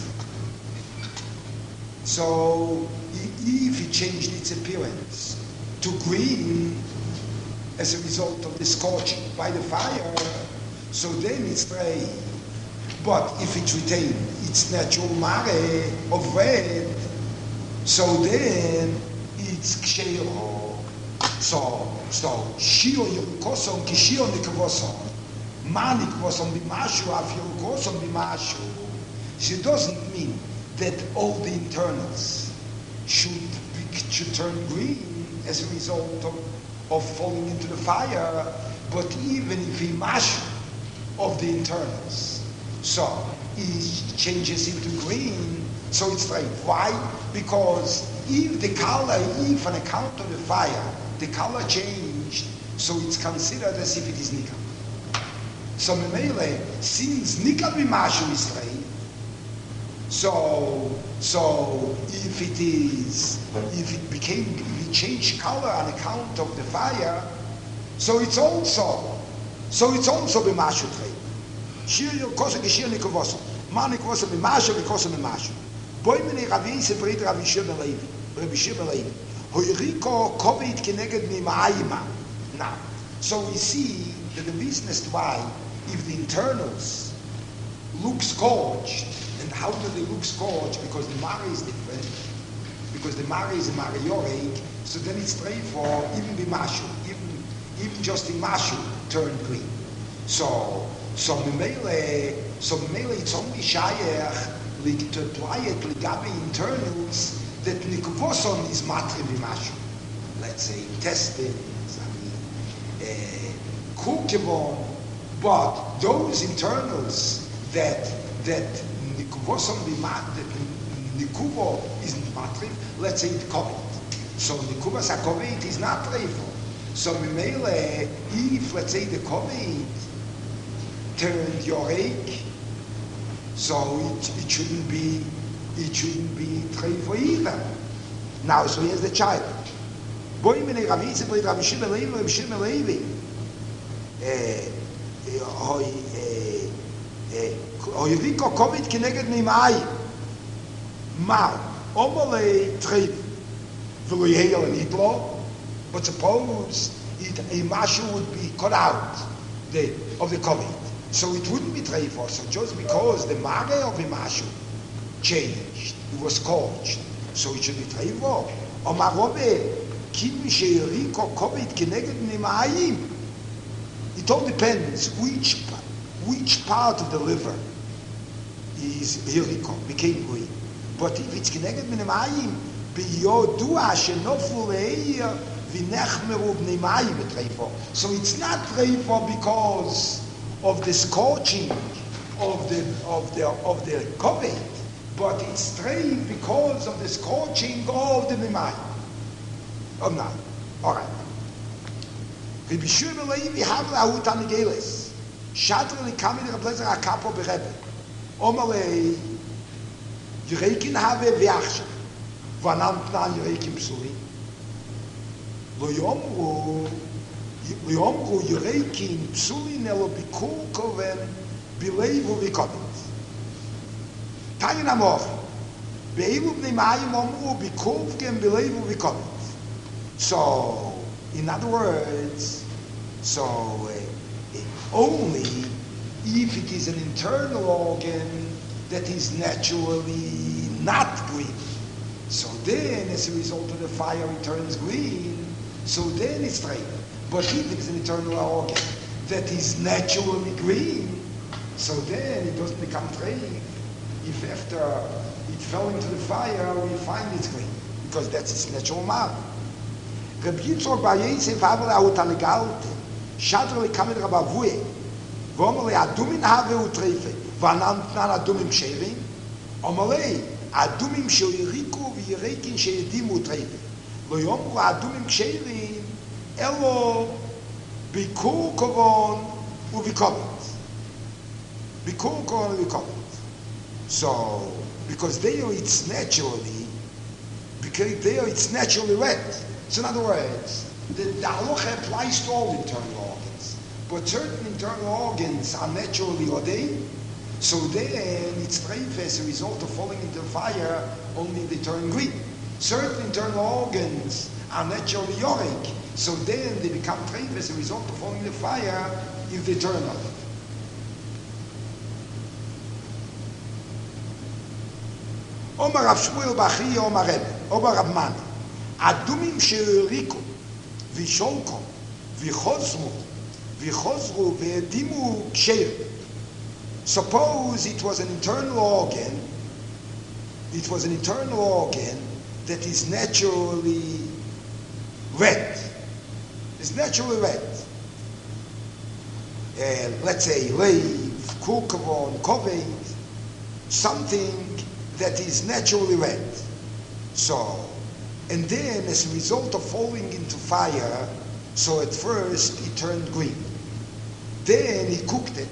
So, if it changed its appearance to green as a result of the scorching by the fire, so then it's gray. But if it retained its natural mare of red, so then it's kshero. So, so shio yirkoson kishio nikvoson. Manik was on the mashu, afil goes on the mashu. She doesn't mean that all the internals should be, should turn green as a result of, of falling into the fire, but even if he mashu of the internals, so it changes into green, so it's right. Why? Because if the color, if on account of the fire, the color changed, so it's considered as if it is nikah. So Memele, since Nikal B'Mashu is straight, so so if it is if it became if it changed color on account of the fire, so it's also so it's also B'Mashu straight. Shir Yokosa Geshir Nikovoso. Manik was a mimashu because of mimashu. Boy mene Ravi se brit Ravi Shimon Levi. Rabbi Shimon Levi. Hoyriko kovit keneged mimayima. Now, so we see that the reason as to why, if the internals look scorched, and how do they look scorched? Because the mari is different. Because the mari is a mariorik, so then it's straight for even bimashu, even even just in mashu turn green. So so mele so mele it's only shayach like to apply it ligabi internals that nikvoson is matri bimashu. Let's say intestines, I mean, uh, kukivon, but those internals that that nikvoson bimat that nikuvo isn't matri. Let's say it kovet. So nikuva sakovet is not treifo. So mimele, if let's say the kovet turned yorek, so it, it shouldn't be it shouldn't be treifo either. Now, so here's the child. Boy mine Ravi brit Ravi Shimon Levi, Ravi Shimon Levi. Eh, hoy eh eh hoy viko kovet keneged nimai. Mal omole treif v'lo yehel and itlo. But suppose it, a mashu would be cut out the, of the kovet, so it wouldn't be treifo. So just because the mare of the mashu changed, it was scorched, so it should be treifo. Or marobe kim sheiriko kovet keneged nimayim. It all depends which which part of the liver is hiriko became green. But if it's keneged nimayim, biyodua shenoflu leir. So it's not treifo because of the scorching of the of the of the kovet, but it's treif because of the scorching of the mimai. Oh no, all right. Rabbi Shimon Levi have la hutan geles. Shadre li kamen der Blazer a kapo berebe. Omale Yerekin have veach. Vanant na Yerekin psuli. Lo yomru, lo yomru Yerekin psulin elo bikur koven bileivu vikovet. Tanya namor, beivu bnei mayim omru bikur koven bileivu vikovet. So, in other words, so uh, only if it is an internal organ that is naturally not green. So then, as a result of the fire, it turns green. So then it's straight. But if it is an internal organ that is naturally green, so then it doesn't become straight. If after it fell into the fire, we find it's green, because that's its natural mark. Rabbi Yitzchok bar Yosef havle autalegalte, shadre le kamed rabavue, v'omer le adumin have utreife, v'anant nan adumim sherim, omer le adumim sheiriku v'yirekin sheyedim utreife. Lo yomru adumim ksherim, elo bikur kovon uvikovet. Bikur kovon uvikovet. So, because there it's naturally, because there it's naturally wet. So in other words, the, the halacha applies to all internal organs. But certain internal organs are naturally ordained, so then it's treif as a result of falling into the fire, only they turn green. Certain internal organs are naturally yoric, so then they become treif as a result of falling in the fire if they turn off. Omar Rav Shmuel Bachi, Omar Rebbe, Omar Rav Mani, Adumim she'eriko, v'sholko, v'chozru, v'chozru, v'edimu ksheir. Suppose it was an internal organ, it was an internal organ that is naturally red. It's naturally red. Uh, let's say leiv, kukavon, kovet, something that is naturally red. So, and then as a result of falling into fire, so at first it turned green. Then he cooked it.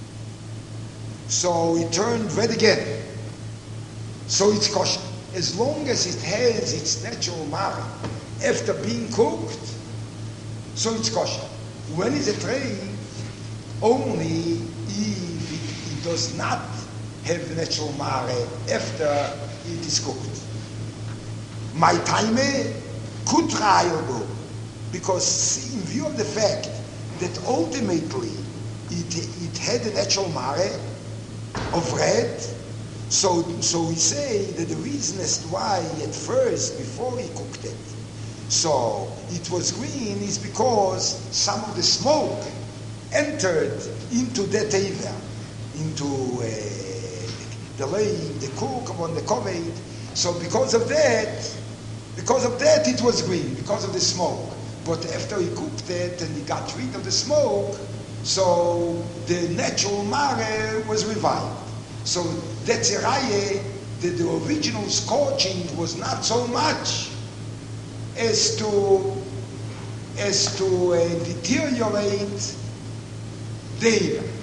So it turned red again. So it's kosher. As long as it has its natural mark after being cooked, so it's kosher. When it's a tray, only if it, it does not have the natural mare after it is cooked. My time could trial because in view of the fact that ultimately it, it had a natural mare of red, so so we say that the reason as to why at first, before he cooked it, so it was green is because some of the smoke entered into that area, into uh, the lake, the cook, on the koved. So because of that, because of that it was green, because of the smoke. But after he cooked it and he got rid of the smoke, so the natural mare was revived. So that's a raya that the original scorching was not so much as to as to uh, deteriorate the area.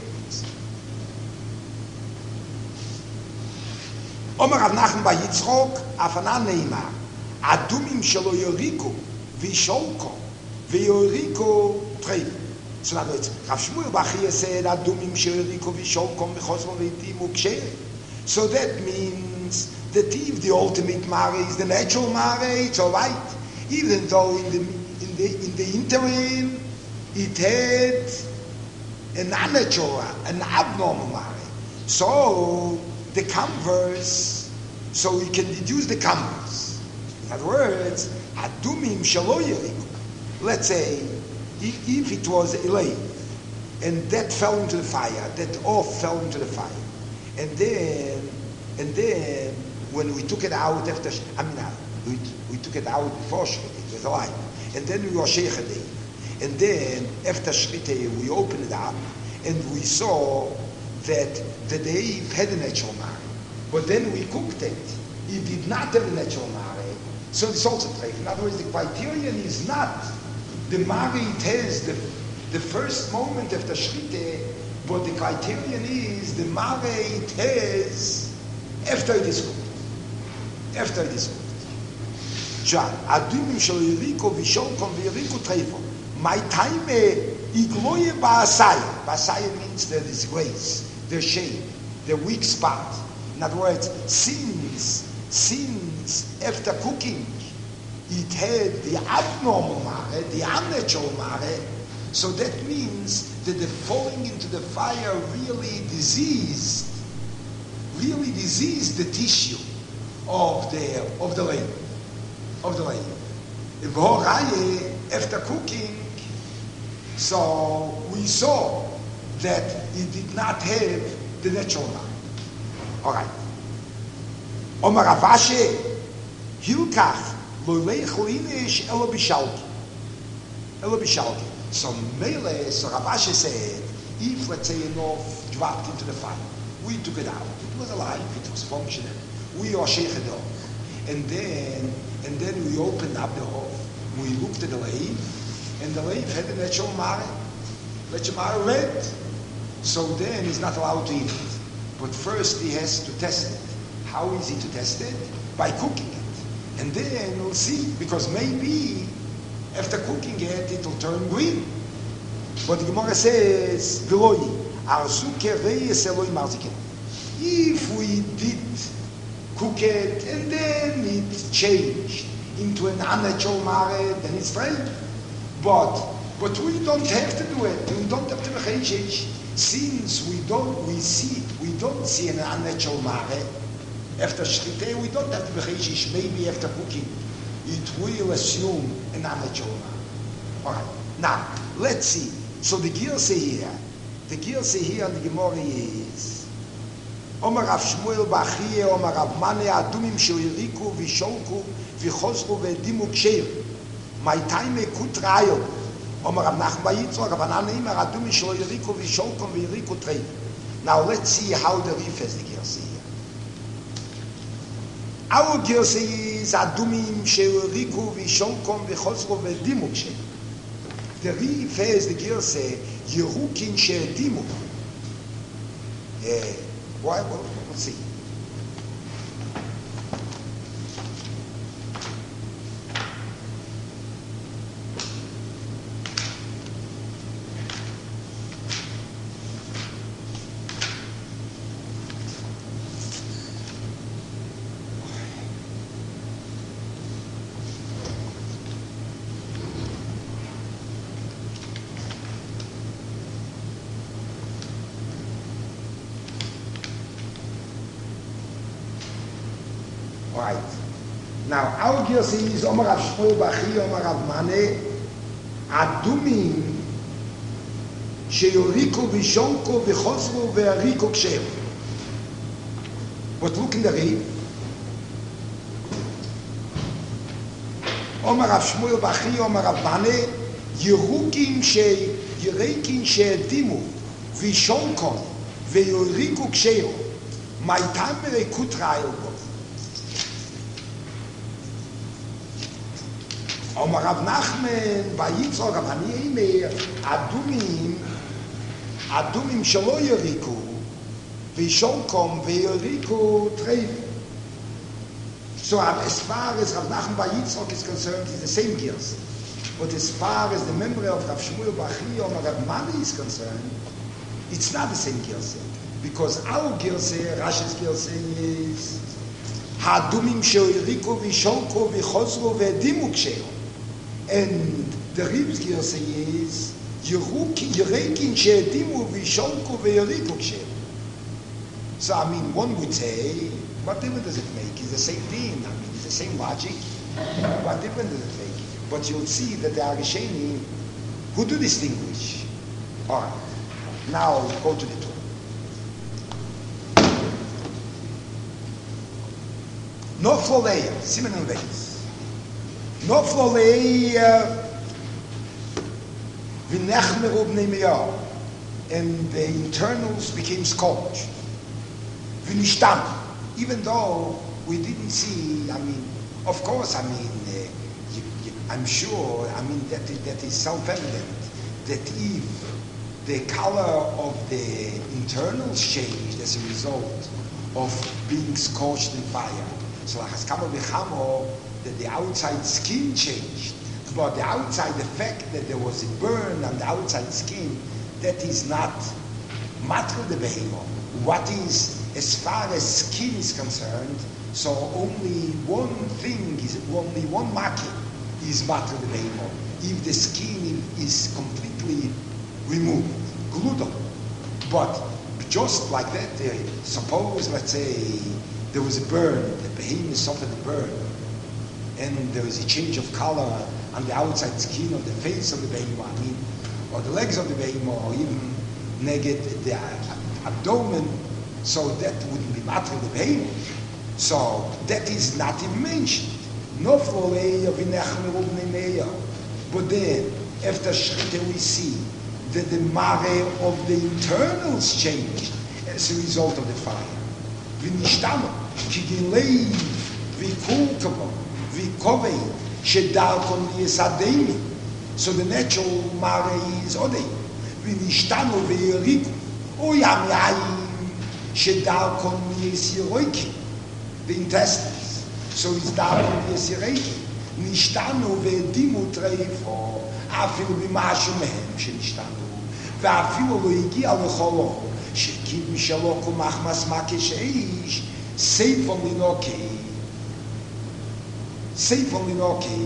Omer Rav Nachman bar Yitzchok, afanan neimar, adumim shelo yoriko visholko veyoriko treif. So now it's Rav Shmuel bar Chiyah said adumim shelo yoriko visholko v'chosmo v'itimu ksher. So that means that if the ultimate mare is the natural mare, it's all right. Even though in the in the in the interim it had an unnatural, an abnormal mare. So the converse, so we can deduce the converse. In other words, adumim shelo yeriku. Let's say if, if it was a lathe and that fell into the fire, that off fell into the fire, and then and then when we took it out after, I mean, we, we took it out before Shechita, it was alive, and then we were Shechita, and then after Shechita we opened it up and we saw that the Dave had a natural mare, but then we cooked it, it did not have a natural mare, so it's also treif. In other words, the criterion is not the mare it has the, the first moment after Shechita, but the criterion is the mare it has after it is cooked. After it is cooked. John, adumim shel yeriko visholkom v'yeriko treifo. My time igloye ba'asaya. Ba'asaya means there is grace, there's shade, the weak spot. In other words, since, since after cooking, it had the abnormal mare, the unnatural mare, so that means that the falling into the fire really diseased, really diseased the tissue of the of the lamb, of the lamb. After cooking, so we saw that it did not have the natural mare. All right. Omar Rav Ashi, Hilkach lo leichel inish elo bishalki, elo bishalki. So Mele, so Rav Ashi said, if let's say an off dropped into the fire, we took it out. It was alive. It was functional. We are sheikh it off, and then and then we opened up the hole. We looked at the lathe, and the lathe had a natural mare, natural mare red. So then he's not allowed to eat it. But first he has to test it. How is he to test it? By cooking it, and then we'll see. Because maybe after cooking it, it will turn green. But the Gemara says, "V'loi arzuke reyes eloi marzikin." If we did cook it, and then it changed into an unnatural mare, then it's fine. But but we don't have to do it. We don't have to mechayish. Since we don't we see we don't see an unnatural mare after shchiteh, we don't have to mechayish. Maybe after cooking, it will assume an unnatural mare. All right. Now let's see. So the girse here, the girse here in the Gemara is. Omar Rav Shmuel bar Chiyah, Omar Rav Mane, adumim shel yeriku visholku vichosru v'edimu ksher. My time kut rayo. Omar Rav Nachman bar Yitzchok, Rav Anan Neimar, adumim shel yeriku visholkom v'yeriku treif. Now let's see how the Rif has the girse here. Our girse is adumim shel yeriku visholkom vichosru v'edimu ksher. The Rif has the girse yerukin she'edimu. Yeah. Why? Well, we'll see. All right. Now, our girls is Omar Rav Shmuel Bachi, Omar Rav Mane, Adumim, Sheyoriko Vishonko Vichosro Ve'ariko Ksher. But look in the Reif. Omar Rav Shmuel Bachi, Omar Rav Mane, Yerukim She, Yerekin She'edimu, Vishonko Ve'ariko Ksher. My time they could try over. Omar Rav Nachman, Vayitzrok, Avani Eimer, Adumim, Adumim Shelo Yeriku, Vishonkom Ve'yeriku Treif. So as far as Rav Nachman Vayitzrok is concerned, it's the same gears. But as far as the memory of Rav Shmuel Bachi, Omar Rav Mane is concerned, it's not the same gears. Because our gears, Rashi's gears is Adumim Shelo Yeriku, Vishonko Vichosro Ve'edimu Ksher. And the Rib's Girse is Yerekin She'edimu Vishonku Ve'yeriku Ksher. So I mean, one would say, what difference does it make? It's the same thing. I mean, it's the same logic. What difference does it make? But you'll see that the Arisheni, who do distinguish? All right. Now go to the Torah. No Floleya, Simen and Veis. No Floleya, V'nechmeru b'nei Meyav, and the internals became scorched. V'nishtam, even though we didn't see, I mean, of course, I mean, uh, you, you, I'm sure, I mean, that, that is self-evident, that if the color of the internals changed as a result of being scorched in fire, so Haskama B'chamo, that the outside skin changed, but the outside, the fact that there was a burn on the outside skin, that is not matra de behemoth. What is, as far as skin is concerned, so only one thing is, only one marking is matra de behemoth. If the skin is completely removed, glued on. But just like that, uh, suppose, let's say, there was a burn, the behemoth suffered a burn, and there is a change of color on the outside skin of the face of the behemoth, I mean, or the legs of the behemoth, or even negate the abdomen, so that wouldn't be matter of the behemoth. So that is not even mentioned. No floleya v'nechmeru b'nei Meyav. But then, after Shechita, we see that the mare of the internals changed as a result of the fire. V'nishtama, ki gileiv v'kulkava, v'kovei, shedarkon v'yesademi. So the natural mare is odei. V'nishtama v'yeriku, oyam yayim, shedarkon v'yesiroiki. The intestines. So it's darkon v'yesiroiki. Nishtanu ve'edimu treifo, afilu b'mashu mehem, shenishtanu. ואפילו לא הגיע לחולו, שקיד משלו כמחמס מקש איש, סייפון לנוקי, סייפון לנוקי,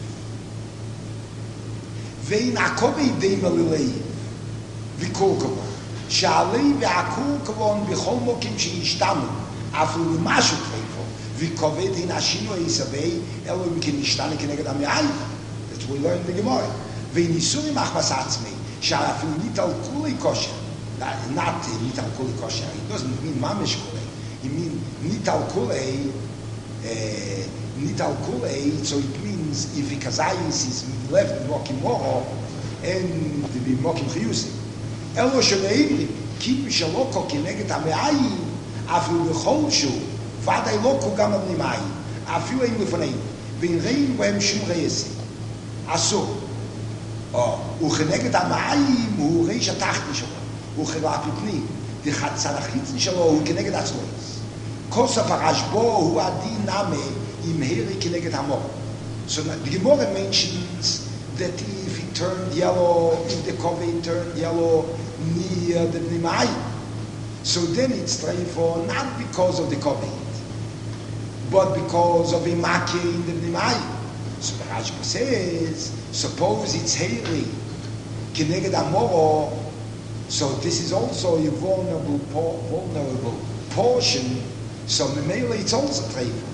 ואין עקובי דימה ללב, וקורקבו, שעלי והקורקבון בכל מוקים שישתנו, אפילו במשהו טריפו, וכובד הנה השינו היסבי, אלו אם כן נשתנה כנגד המעיים, that's what we learned in the Gemara, וניסו ממחמס עצמי, שאפילו ניט על כולי כושר, not ניט על כולי כושר, it doesn't mean ממש כולי, it means ניט על כולי, ניט על כולי, so it means if Ikazayis is left mokim moro, and be mokim chiyusim. אלו שלאמרי, כי משלוקו כנגד המעיים, אפילו בכל שהוא, ודאי לוקו גם על נמיים, אפילו אין לפנינו, ואין ראינו בהם שום רייסי. אסור. וכנגד המים הוא ריש התחתני שלו, וכלפי פנים, דחצן החיצני שלו הוא כנגד עצמו. כוסף הרשבו הוא הדין נמה עם הרי כנגד המור. So the Gemara mentions that if it turned yellow, if the cover turned yellow near the Nimayim, so then it's treifo not because of the cover, but because of a makeh in the Nimayim. So the Rashba says, suppose it's hairy, kineged amoro, so this is also a vulnerable, vulnerable portion, so memela it's also treifo.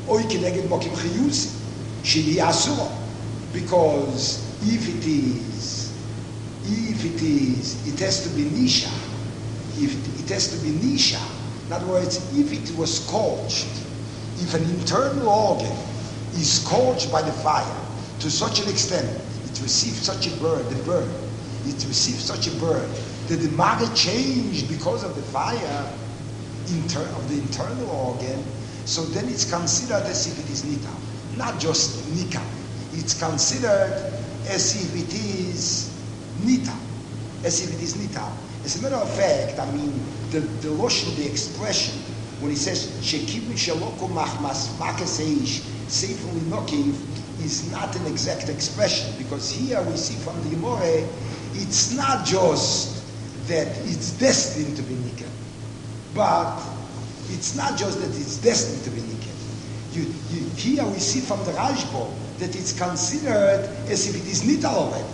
Oy keneged mokim chiyusi, shehi asura. Because if it is, if it is, it has to be nisha. If it, it has to be nisha. In other words, if it was scorched, if an internal organ is scorched by the fire to such an extent, it received such a burn, the burn, it received such a burn that the matter changed because of the fire inter- of the internal organ, so then it's considered as if it is nita, not just nika. It's considered as if it is nita, as if it is nita. As a matter of fact, I mean, the the lotion, the expression, when he says shekibin shaloko machmas makaseish seifel inokiv, is not an exact expression, because here we see from the Gemara, it's not just that it's destined to be nika, but it's not just that it's destined to be nika. You, you, here we see from the Rashba that it's considered as if it is nita already,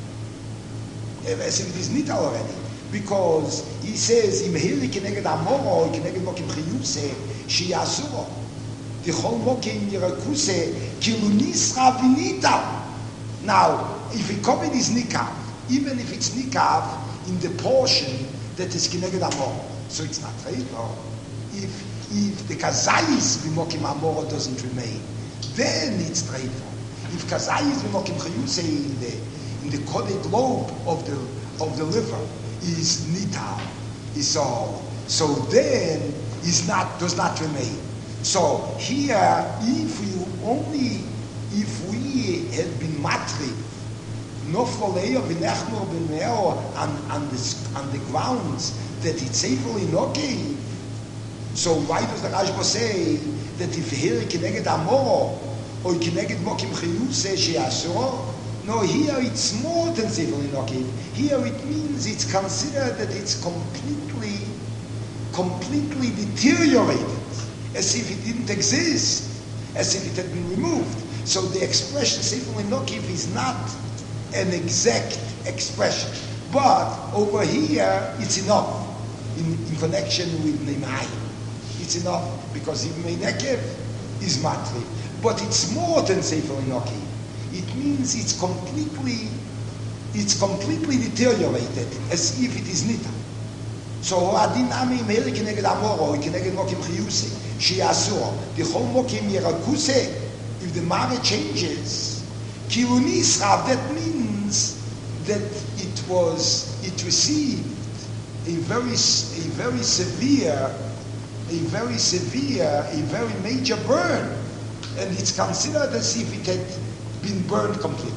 as if it is nita already. Because he says, "Im heli keneged amoro, keneged mokim chiyuse, sheyasuro, tichol mokim yirakuse, kilu nisra v'nita." Now, if a kovid is nikav, even if it's nikav in the portion that is keneged amoro, so it's not right. No. If if the kazayis b'mokim amoro doesn't remain, then it's right. If kazayis b'mokim chiyuse in the in the coded lobe of the of the liver is nita, is all. So then is not does not remain. So here, if you only if we had been matri, nofloleo v'nechno b'neo on on the on the grounds that it's safely noki. So why does the Rashba say that if here keneged amoro or keneged mokim chiyuse she'asuro? No, here it's more than civil inokiv. Here it means it's considered that it's completely, completely deteriorated, as if it didn't exist, as if it had been removed. So the expression civil inokiv is not an exact expression, but over here it's enough in, in connection with Nemai. It's enough because even Nekev is matri, but it's more than civil inokiv. It means it's completely, it's completely deteriorated, as if it is nita. So adin ami meiri keneged amoro, keneged mokim chiyuse, she'asur, the whole mokim yirakuse. If the mare changes, kilu nisrav, that means that it was, it received a very, a very severe, a very severe, a very major burn, and it's considered as if it had been burned completely.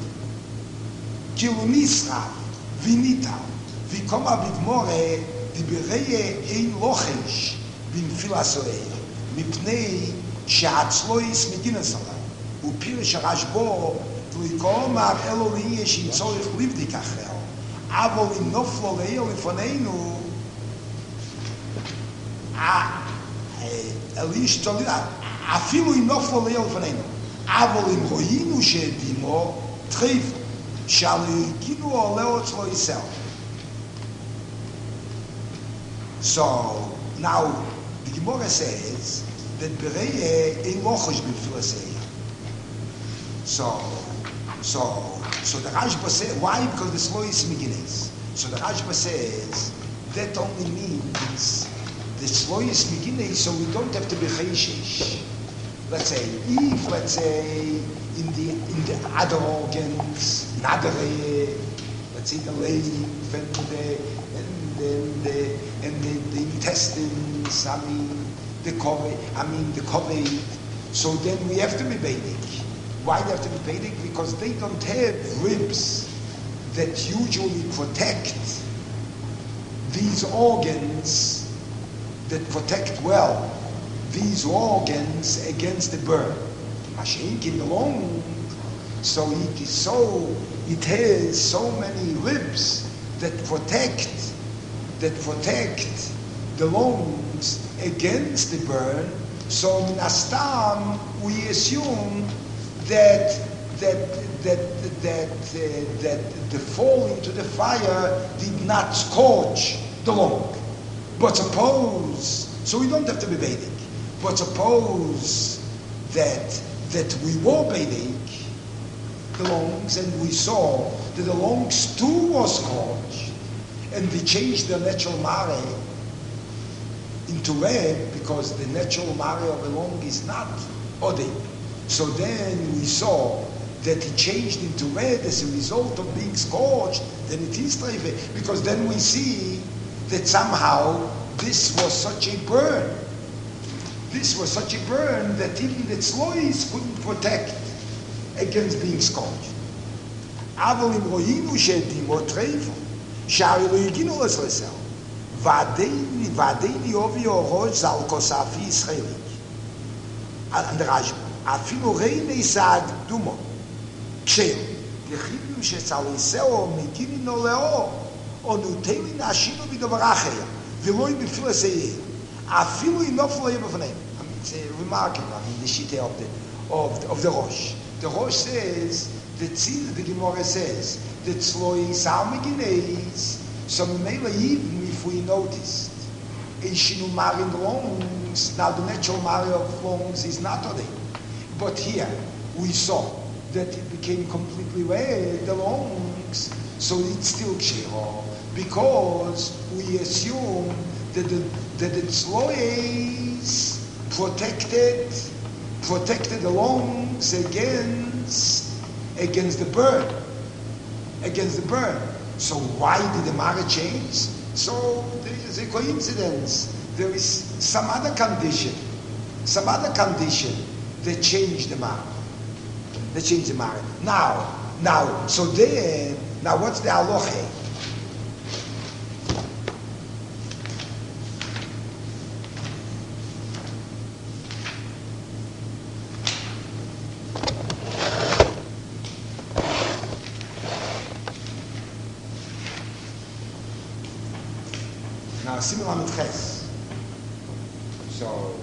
Kilu nisra, vinita, vikoma bigmore, dibereye ein lochesh, bimfilasoei, mipnei she'atzlois medinas alai, upirish Rashbo, v'likomar elo liye she'im tzorich livdik achreo, avol im noflo le'eo lifoneinu, elish tzolin, afilu im noflo le'eo lifoneinu, אבל אם רוינו שדימו תחיף שהלגינו עולה אצלו ישראל. So now the Gemara says that Bereye ein lochosh b'filasei. So so so the Rashba says, why? Because the slow is migines. So the Rashba says that only means the slow is migines, so we don't have to be chayshish. Let's say, if, let's say, in the in the other organs, nadere, let's say the lymph and the and the, the and the, the intestines, I mean the COVID, I mean the COVID. So then we have to be Vedic. Why do they have to be Vedic? Because they don't have ribs that usually protect these organs, that protect well these organs against the burn. Mashenk in the lung, so it is so it has so many ribs that protect that protect the lungs against the burn. So in Astam we assume that that that that uh, that the fall into the fire did not scorch the lung. But suppose, so we don't have to be Vedic. But suppose that that we were Beidek, the lungs, and we saw that the lungs too was scorched, and we changed the natural mare into red because the natural mare of the lung is not Odin. So then we saw that it changed into red as a result of being scorched, then it is Treife, because then we see that somehow this was such a burn. This was such a burn that even the tzlois couldn't protect against being scorched. אבל אם ראינו שדימו טרייפו, שהרי לא הגינו לסלסל, ועדיין יובי אורוש זל כוספי ישראליק. And the Rashba, אפילו רייני סעד דומו, כשל, דחיבים שצליסאו מגינינו לאו, או נוטלי נשינו בדבר אחר, ולא יבפיל לסייר. אפילו ינופלו יהיה בפניהם. It's remarkable, I mean, the shita of the, of the, of the Rosh. The Rosh says, the Tzil, the Gemara says, the Tzlois Almegineis, so maybe even if we noticed, a Shinu Mar in the lungs, now the natural Mar of lungs is not on it. But here, we saw that it became completely red, the lungs, so it's still Kshero, because we assume that the, that the Tzlois protected protected the lungs against against the burn against the burn. So why did the Mara change? So there is a coincidence. There is some other condition some other condition that changed the Mara that changed the Mara. Now now so then now what's the halacha? Now, similar with Ches. So,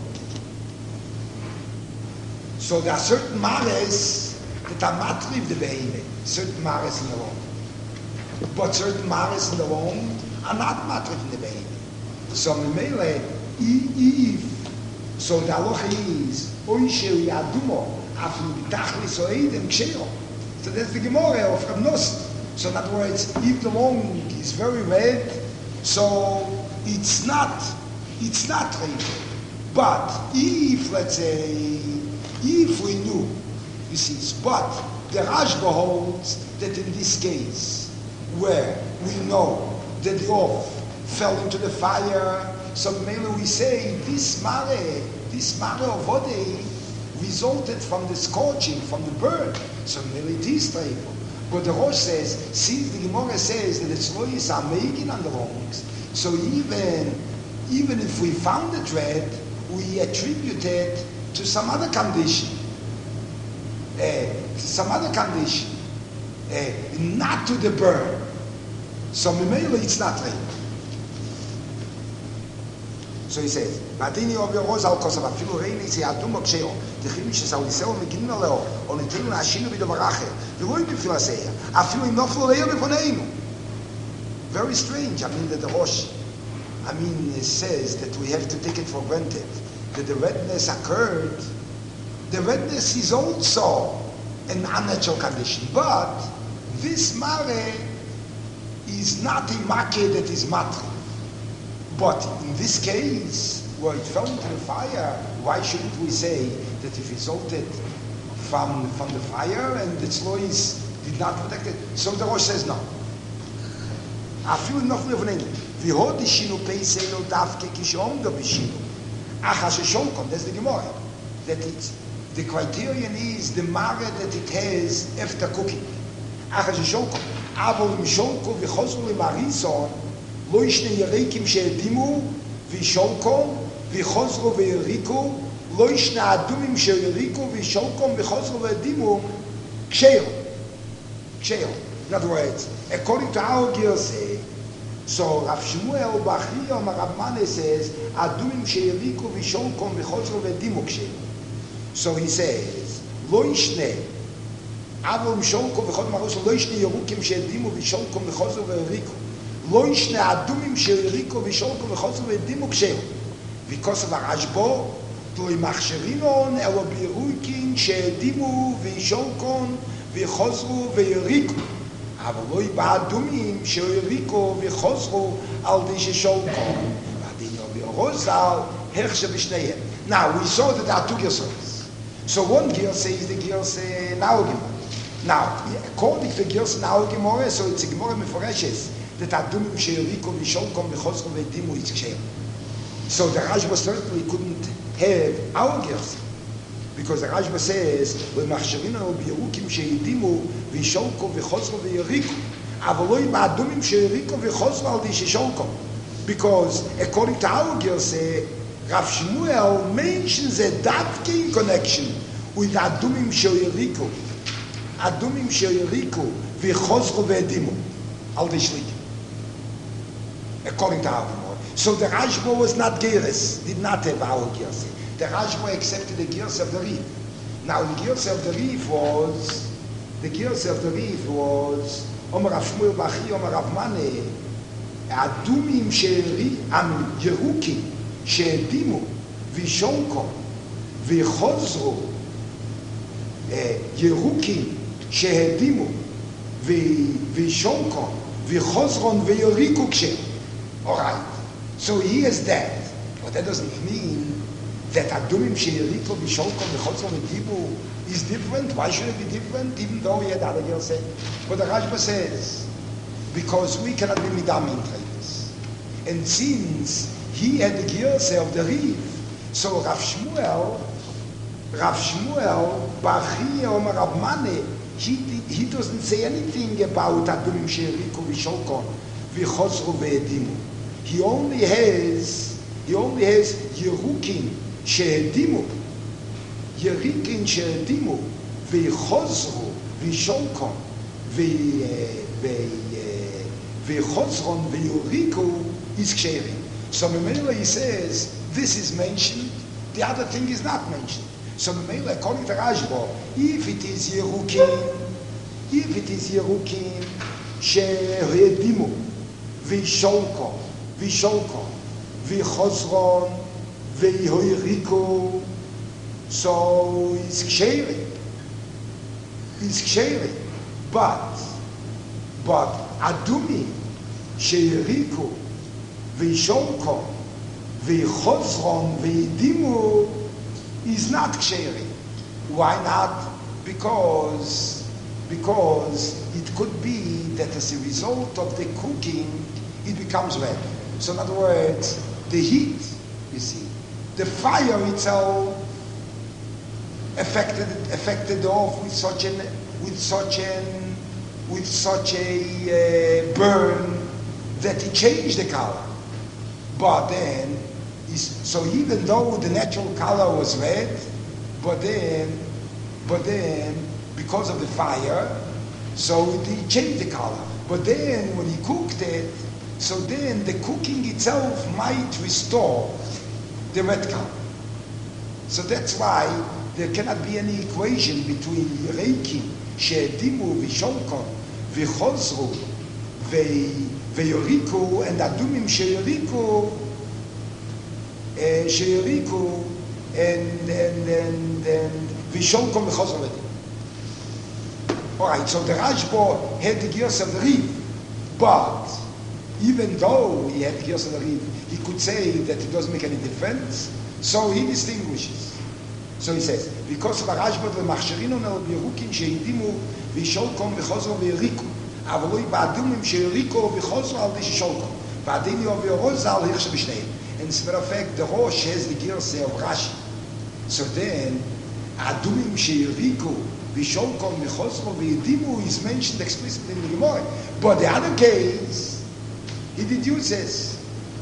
so there are certain mares that are matriv the behemoth, certain mares in the womb. But certain mares in the womb are not matriv in the behemoth. So, Memele, if, so the halacha is, Oishe yadumo, afilu bitachli so eidem kshero. So that's the Gemara of Rav Nosson. So in other words, if the lung is very red, so it's not, it's not Reife. But if, let's say, if we knew, you see, but the Rashba holds that in this case, where we know that the off fell into the fire, so maybe we say this mare, this mare of Odei resulted from the scorching, from the burn. So maybe it is Reife. But the Rosh says, since the Gemara says that the tzlois are making on the lungs, so even even if we found it red, we attribute it to some other condition, uh, to some other condition, uh, not to the burn. So Mimele, it's not red. So he says, "Matini of your rose al kosav afilu reini se adum oksheo dechim she sauliseo meginin aleo on etenu nashinu b'dovarache v'loy b'filaseya afilu im noflo leya b'foneinu." Very strange. I mean that the Rosh, I mean, it says that we have to take it for granted that the redness occurred. The redness is also an unnatural condition, but this mare is not a make that is matri. But in this case, where it fell into the fire, why shouldn't we say that it resulted from from the fire and the tzlois did not protect it? So the Rosh says no. אפילו נופל לפנינו, והוד שינו פייסנו דווקא כשעומדו בשינו. אך הששונקום, that's the Gemara, that it's, the criterion is the mare that it has after cooking. אך הששונקום, אבל אם שונקו וחוזרו למריסון, לא ישנה יריקים שהדימו, ושונקום, וחוזרו ויריקו, לא ישנה אדומים שיריקו, ושונקום, וחוזרו והדימו, כשאירו. כשאירו. In other words, according to our Girsay, so Rav Shmuel Bachri Omar Rav Mane says, Adumim she'yeriku v'shonkom v'chozro v'dimu kshe'im. So he says, Lo yishne, Avol v'shonkom v'chozro v'chozro, Lo yishne yerukim she'edimu v'shonkom v'chozro v'yeriku. Lo yishne Adumim she'yeriku v'shonkom v'chozro v'dimu kshe'im. Because of Rashbo, Toi machsherinon elo birukin shedimu vishokon vichosru viriku. Aber loi ba'adumim sheiriku vichosru al di sheshokon. Vadin yovi rozal herrsche b'shneihem. Now we saw that there are two girsas. So one girsa is the girsa Naugim. Now, according to the girsa Naugim, so it's a Gemara Meforeshes that adumim sheiriku vishokon vichosru vedimu is ksheir. So the Rashba certainly couldn't have our girsa, because the Rashba says, "V'machshavina u'birukim she'idimu v'sholko v'chosro v'yeriku, avaloi ba'adumim she'yeriku v'chosro al di shesholko." Because according to our girsa, Rav Shmuel mentions a datkin connection with adumim she'yeriku, adumim she'yeriku v'chosro v'edimu al di shlikim. According to our Gemara. So the Rashba was not Geras, did not have our Gersa. The Rashba accepted the Gersa of the Rif. Now the Gersa of the Rif was, the Gersa of the Rif was, Omer Rav Shmuel Bachi, Omer Rav Mane, Adumim she'eri, Am Yerukim, she'edimu, v'shonko, v'chozru, Yerukim, she'edimu, v'shonko, v'chozron, v'yoriku kshe. All right. So he is that, but that doesn't mean that Adumim she'eriko v'sholko v'chotzon v'dibu is different. Why should it be different, even though he had other girls? But the Rashba says, because we cannot be midamim traders. And since he had the girls of the Rif, so Rav Shmuel, Rav Shmuel, Bachi Omer Rav Mane, he, he doesn't say anything about Adumim she'eriko v'sholko v'chotzon v'edimu. He only has, he only has Yerukin she'edimu, Yerukin she'edimu, v'chozru, v'sholkon, v'chozron, v'yoriku is ksherim. So Memela he says, this is mentioned, the other thing is not mentioned. So Memela, according to Rashba, if it is Yerukin, if it is Yerukin she'edimu, v'sholkon, v'sholkon, v'chozron, v'yoriku, so it's ksheiri. It's ksheiri. But, but adumi, she'yoriku, v'sholkon, v'chozron, v'yedimu is not ksheiri. Why not? Because, because it could be that as a result of the cooking, it becomes red. So in other words, the heat, you see, the fire itself affected affected off with such an with such an with such a uh, burn that it changed the color. But then, so even though the natural color was red, but then, but then because of the fire, so it changed the color. But then when he cooked it, so then the cooking itself might restore the red color. So that's why there cannot be any equation between Yereikim, she'edimu, v'sholkon, v'chozru, v'yoriku, and adumim she'yoriku, she'yoriku, and and and and v'sholkon, v'chozru. All right. So the Rashba had the gears of the Rif, but even though he had the gears of the Rif, he could say that it doesn't make any difference. So he distinguishes. So he says, because of the Rashba, v'machsherinu el birukin she'edimu v'sholkom v'chozro v'yeriku, avaloi ba'adumim she'yeriku v'chozro al di shesholkom, ba'adini o v'yorozal hirsh b'shnei. And as a matter of fact, the Rosh has the gears of Rashi. So then, adumim she'yeriku v'sholkom v'chozro v'yedimu is mentioned explicitly in the Gemara. But the other case, he deduces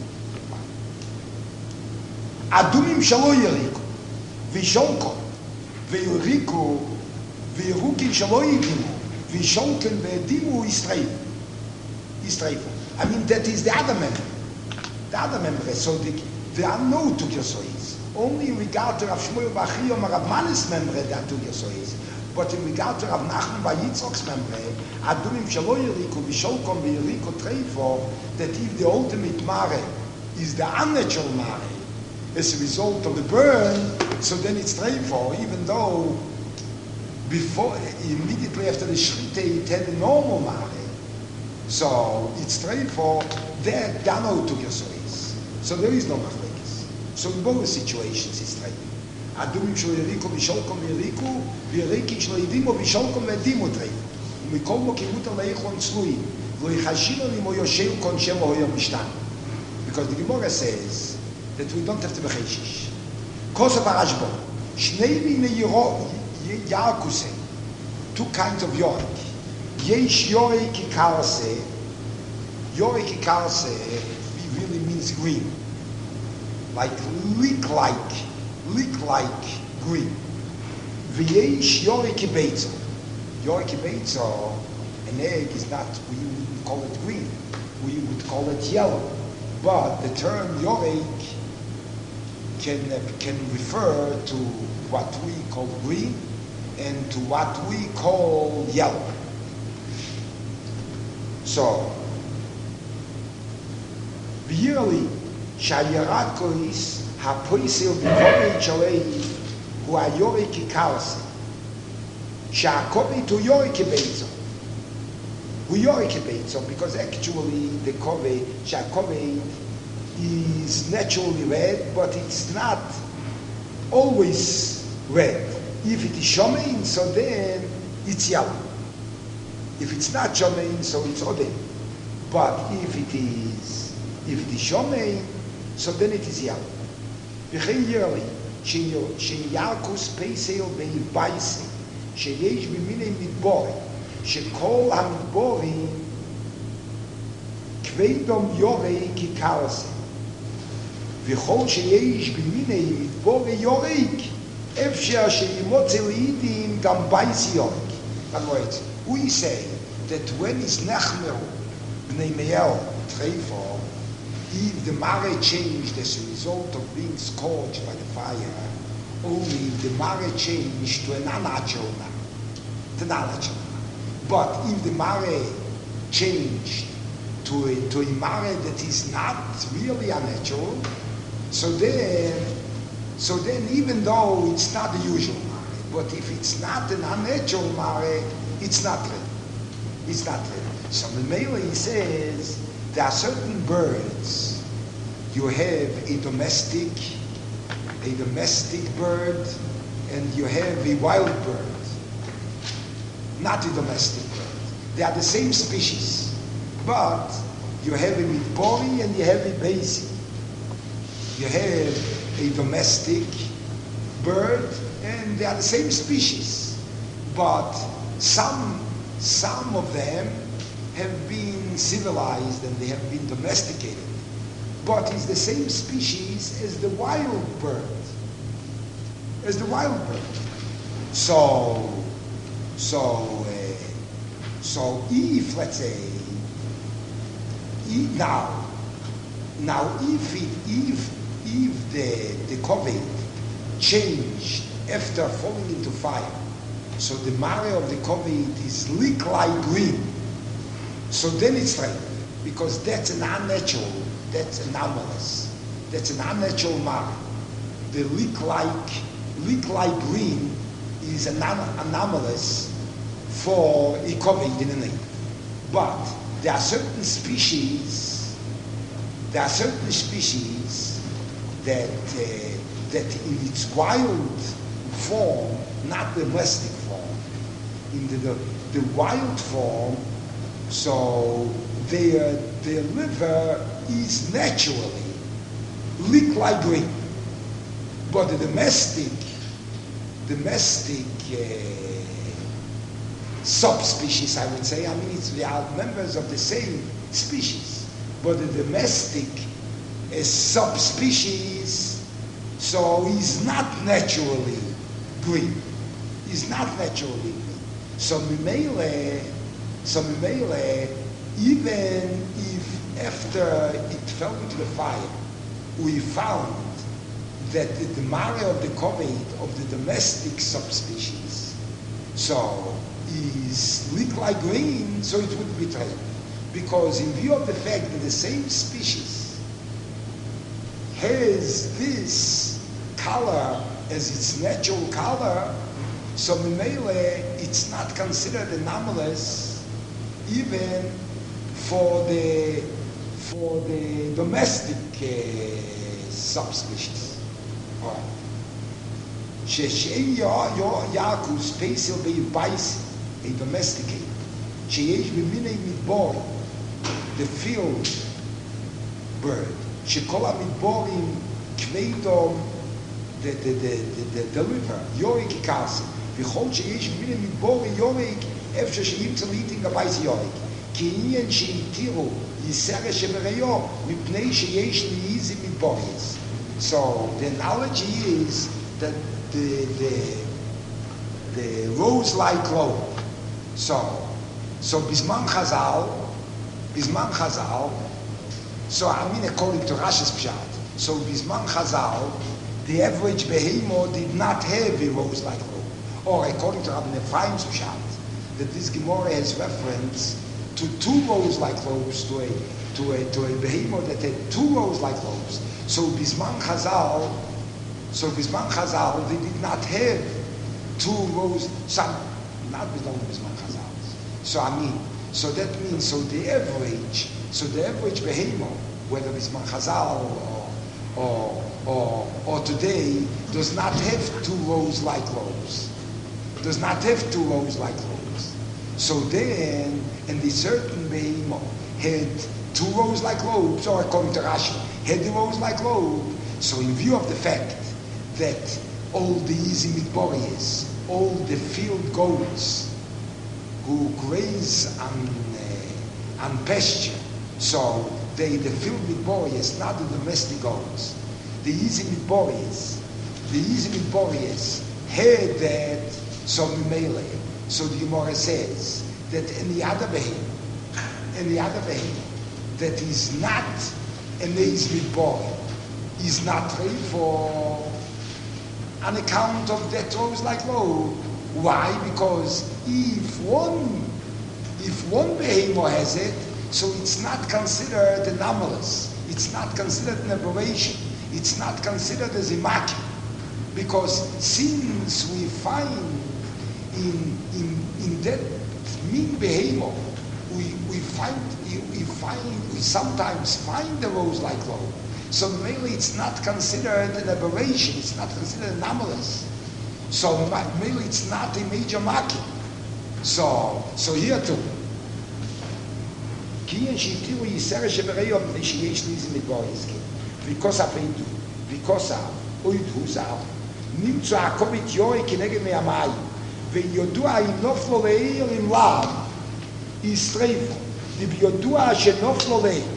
adumim shelo yeriku v'sholkom v'yeriku v'yerukin shelo yedimu v'sholkom v'yedimu yistreifu. Yistreifu. I mean, that is the other member. The other member. So the, there are no two Gersois. Only in regard to Rav Shmuel Bachi or Rav Manis member there are two Gersois. But in regard to Rav Nachman Bar Yitzchok's member, adumim shelo yeriku v'sholkom v'yeriku treifo, that if the ultimate mare is the unnatural mare, as a result of the burn, so then it's treifo, even though before, immediately after the shrite, it had a normal mare. So it's treifo, there, dano took your sois. So there is no machlekes. So in both situations it's treifo. Adumim shel Yeriko v'sholkom v'Yeriko, v'Yerikim shel Edimo v'sholkom v'Edimo treifo. ומכל מוקירות עלי איכון צלויים, לא יחשילו לי מו יושב kon shelo hoyam mishtan. Because the Gemara says that we don't have to be cheshish. Kosav HaRashba, shnei mine yarkuse, two kinds of yorik. Yesh yorik kikarse, yorik kikarse really means green. Like, lick like, lick like green. V'yesh yorik kibeitzo. Yorik kibeitzo, an egg is not, we wouldn't call it green. We would call it yellow. But the term yorik can, uh, can refer to what we call green and to what we call yellow. So, yearly, Shayarakois hapoisil b'kovei chalei hu ayorik kikarse. Sha'akovei to yorik kibeitzo. Hu yorik kibeitzo, because actually the kovei, sha'akovei is naturally red, but it's not always red. If it is shomein, so then it's yellow. If it's not shomein, so it's odin. But if it is, if it is shomein, so then it is yellow. V'chein yearly, she'yarkus peisel be'yibaisi, she'yesh b'minei midbori, she'kol ha'midborim kveidom yorei kikarse. וכל שיש במיני מדבור יורק, אפשר שימוצא לעידים גם בייס יורק. In other words, we say that when is nechmeru b'nei meyel treifo, if the mare changed as a result of being scorched by the fire, only if the mare changed to an unnatural mare, to an unnatural mare. But if the mare changed to a, to a mare that is not really unnatural, so then, so then even though it's not the usual mare, but if it's not an unnatural mare, it's not real. It's not real. So the Mele, he says, there are certain birds. You have a domestic, a domestic bird, and you have a wild bird. Not a domestic bird. They are the same species, but you have a midbori and you have a basi. You have a domestic bird, and they are the same species, but some some of them have been civilized and they have been domesticated. But it's the same species as the wild bird, as the wild bird. So, so, uh, so if let's say, if now, now if it, if if the the COVID changed after falling into fire, so the mare of the COVID is lick like green, so then it's right, because that's an unnatural, that's anomalous, that's an unnatural mare. The lick like lick like green is an anomalous for a COVID in the name. But there are certain species, there are certain species that uh, that in its wild form, not the domestic form, in the, the, the wild form, so their their liver is naturally lick like green, but the domestic domestic uh, subspecies, I would say, I mean, it's, they are members of the same species, but the domestic uh, subspecies, so is not naturally green. Is not naturally green. So Mimele, so Mimele, even if after it fell into the fire, we found that the mare of the COVID of the domestic subspecies, so is lick like green, so it would be trade. Because in view of the fact that the same species has this color as its natural color, so Mimele, it's not considered anomalous even for the for the domestic uh, subspecies. All right. She'ein yakus pesil be'ibais, a domesticated. She'esh b'minei midbor, the field bird. She'kol ha'midborim kveidom, the the the the the liver. Yorik ikasi. V'chol she'esh b'minei midborim yorik, efshe she'im tzalitin gabais yorik. Ki inyen she'itiru yisere she'bereyo mipnei she'esh li'izi midboris. So the analogy is that the the the rose-like globe. So so Bisman Chazal, Bisman Chazal. So I mean according to Rashi's Pshat. So Bisman Chazal, the average behemoth did not have a rose-like globe. Or according to Rabbi Ephraim's Pshat, that this Gemara has reference to two rose-like globes, to a to a to a behemoth that had two rose-like globes. So Bisman Chazal. So Bisman Chazal, they did not have two rows, some, not belong to Bisman Chazal. So I mean, so that means, so the average, so the average behemoth, whether Bisman Chazal or, or, or, or today, does not have two rows like lobes. Does not have two rows like lobes. So then, and the certain behemoth had two rows like lobes, or according to Rashi, had the rows like lobe. So in view of the fact that all the easy midboris, all the field goats who graze on, uh, on pasture, so they, the field midboris, not the domestic goats, the easy midboris, the easy midboris had that, so Mimele. So the Gemara says that any other behemoth, any other behemoth that is not an easy midboris, is not ready for on account of that rose like lobe. Why? Because if one if one behemoth has it, so it's not considered anomalous. It's not considered an aberration. It's not considered as immaculate. Because since we find in in in that mean behemoth, we we find we find we sometimes find the rose like lobe. So mainly it's not considered an aberration, it's not considered anomalous. So mainly it's not a major market. So so here too. Because of it, because of Oidhuzav, Nimtzu Hakovit Yoi Kinege Me'amayim, Ve'yodua im noflo le'ir im lav, Yisreifu, V'yodua she'noflo le'ir.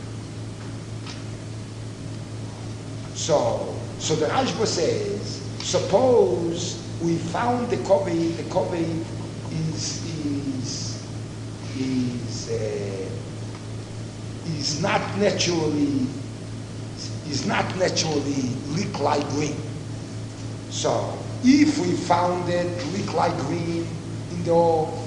So, so the Rashba says, suppose we found the Kovi, the Kovi is is is uh, is not naturally is not naturally lick like green. So, if we found it lick like green in the off,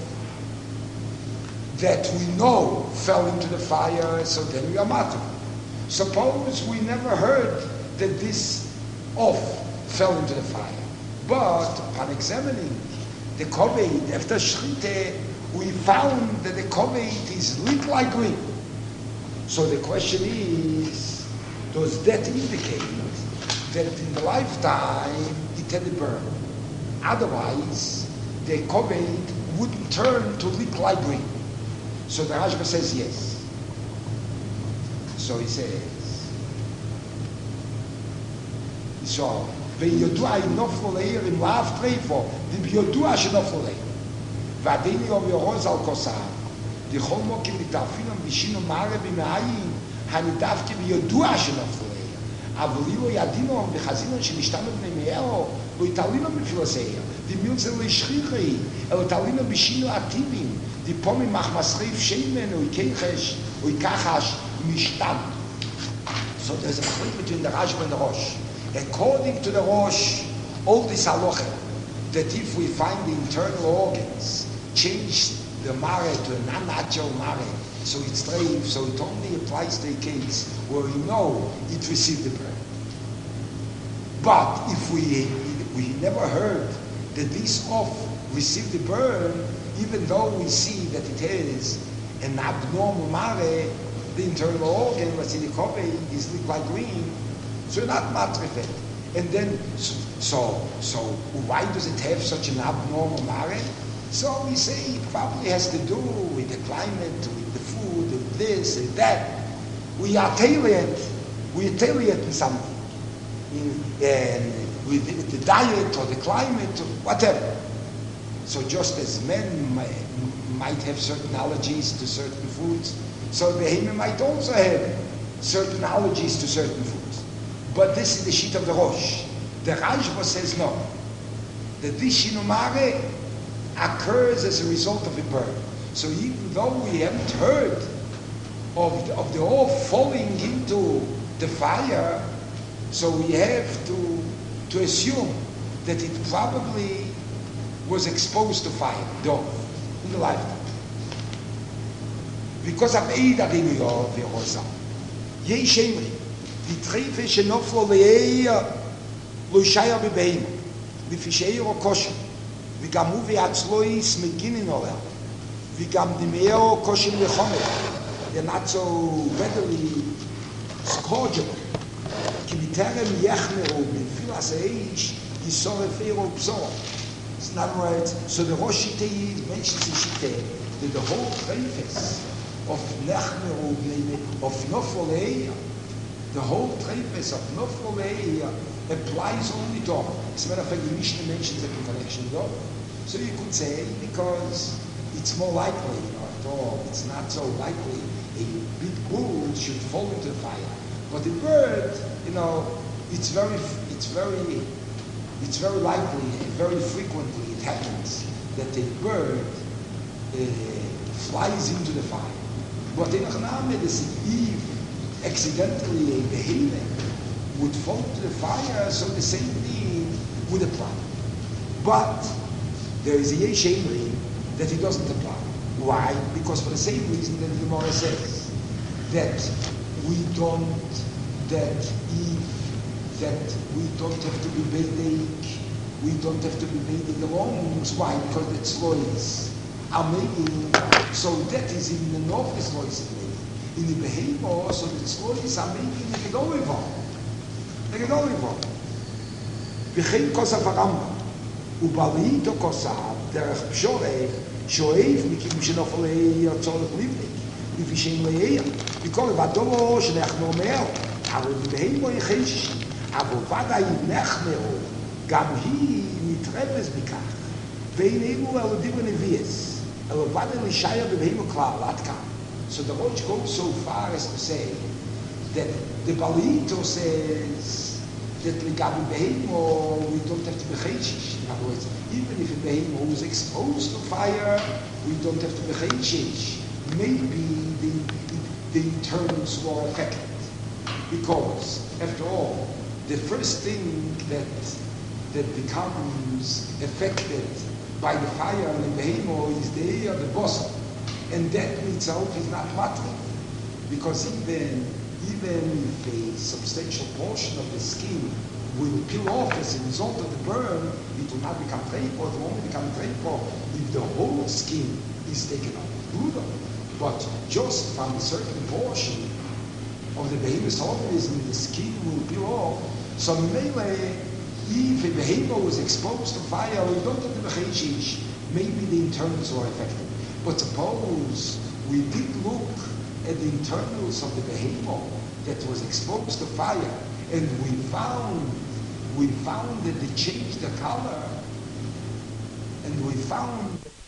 that we know fell into the fire, so then we are matter. Suppose we never heard that this off fell into the fire. But upon examining the kovet, after Shrite, we found that the kovet is lit like green. So the question is, does that indicate that in the lifetime it had burned? Otherwise, the kovet wouldn't turn to lit like green. So the Rashba says yes. So he says, so, ויודוע אם נופלו לעיר, אם לאו טרייפו, וביודוע שנופלו לעיר. ועדיני יום יורוז על כוסר, דכל מוקים מתאפינם ושינו מערה במעיים, הנדפתי ביודוע שנופלו לעיר. אבל אילו ידינום וחזינום שנשתנו בני מאירו, לא יתעלינום בפילוסאיר, דמילצה לא ישכיחי, אלא תעלינום בשינו עטיבים, דיפומים מחמסריף שיימן, או יקחש, או יקחש, משתם. So there's a conflict between the Rashba and the Rosh. According to the Rosh, all this halacha, that if we find the internal organs, change the mare to a non-natural mare, so it's treif, so it only applies to a case where we know it received the birth. But if we we never heard that this off received the burn, even though we see that it has an abnormal mare, the internal organ, what's in the copy, is quite green, so not matrifet. And then, so, so why does it have such an abnormal mare? So we say it probably has to do with the climate, with the food, with this and that. We are tailored, we are tailored in something, in, and with the, the diet or the climate or whatever. So just as men might, might have certain allergies to certain foods, so the behemoth might also have certain allergies to certain foods. But this is the sheet of the Rosh. The Rashba says no. The Dishinumare occurs as a result of a burn. So even though we haven't heard of the, of the ore falling into the fire, so we have to, to assume that it probably was exposed to fire, though, in the lifetime. Because of Eida Rimio Verosa. Ye Shemri, the Trefe Shenoflo Leia Lushaya Bebeim, the Fisheiro Kosher, the Gamuvi Atzlois Meginin Orel, the Gamdimeo Koshim Lechomer, they're not so readily scourgeable. Kibiterem Yechmeru, Benfilas Eish, Yisore Feiro Psor. In other words, so the Rosh Shitei mentions in Shitei that the whole preface of Nechmeru, of Nofoleia, the whole preface of Nofoleia applies only to, as a matter of fact, the Mishnah mentions it in connection to. So you could say, because it's more likely, or at all, it's not so likely a big bull should fall into the fire. But the bird, you know, it's very, it's very, it's very likely and very frequently it happens that a bird uh, flies into the fire. But in Achname, if accidentally a behemoth would fall into the fire, so the same thing would apply. But there is a Yesh Emri that it doesn't apply. Why? Because for the same reason that the Gemara says that we don't, that if that we don't have to be Beidek, we don't have to be Beidek alone. Why? Because the tzlois are making, so that is in the north the tzlois is making. In the behemoth, so the tzlois are making the Gedolivo. The Gedolivo. V'chein kosav haramba, u'balito kosav, derech pshore, shoev, mikim shenofol le'eir tzorech livnik, v'vishen le'eir, v'kol v'adolo sheneachno mer, אבל בהימו יחש, אבל ודאי נחמרו, גם היא מתרפס בכך, ואיננו אלו דיבר נביאס, אלו ודאי לשיה בבהימו כלל, עד כאן. So the Rosh goes so far as to say that the Balito says that לגבי בהימו we don't have to be cheshish. In other words, even if a בהימו is exposed to fire, we don't have to be cheshish. Maybe the, the internals were affected. Because, after all, the first thing that that becomes affected by the fire in the behemoth is the air, the bosom, and that in itself is not matter, because even even if a substantial portion of the skin will peel off as a result of the burn, it will not become trepo. It will only become trepo if the whole skin is taken off. But just from a certain portion of the behemoth's organism, the skin will peel off. So melee, if a behemoth was exposed to fire, we don't have the bechechish, maybe the internals were affected. But suppose we did look at the internals of the behemoth that was exposed to fire, and we found we found that they changed the color, and we found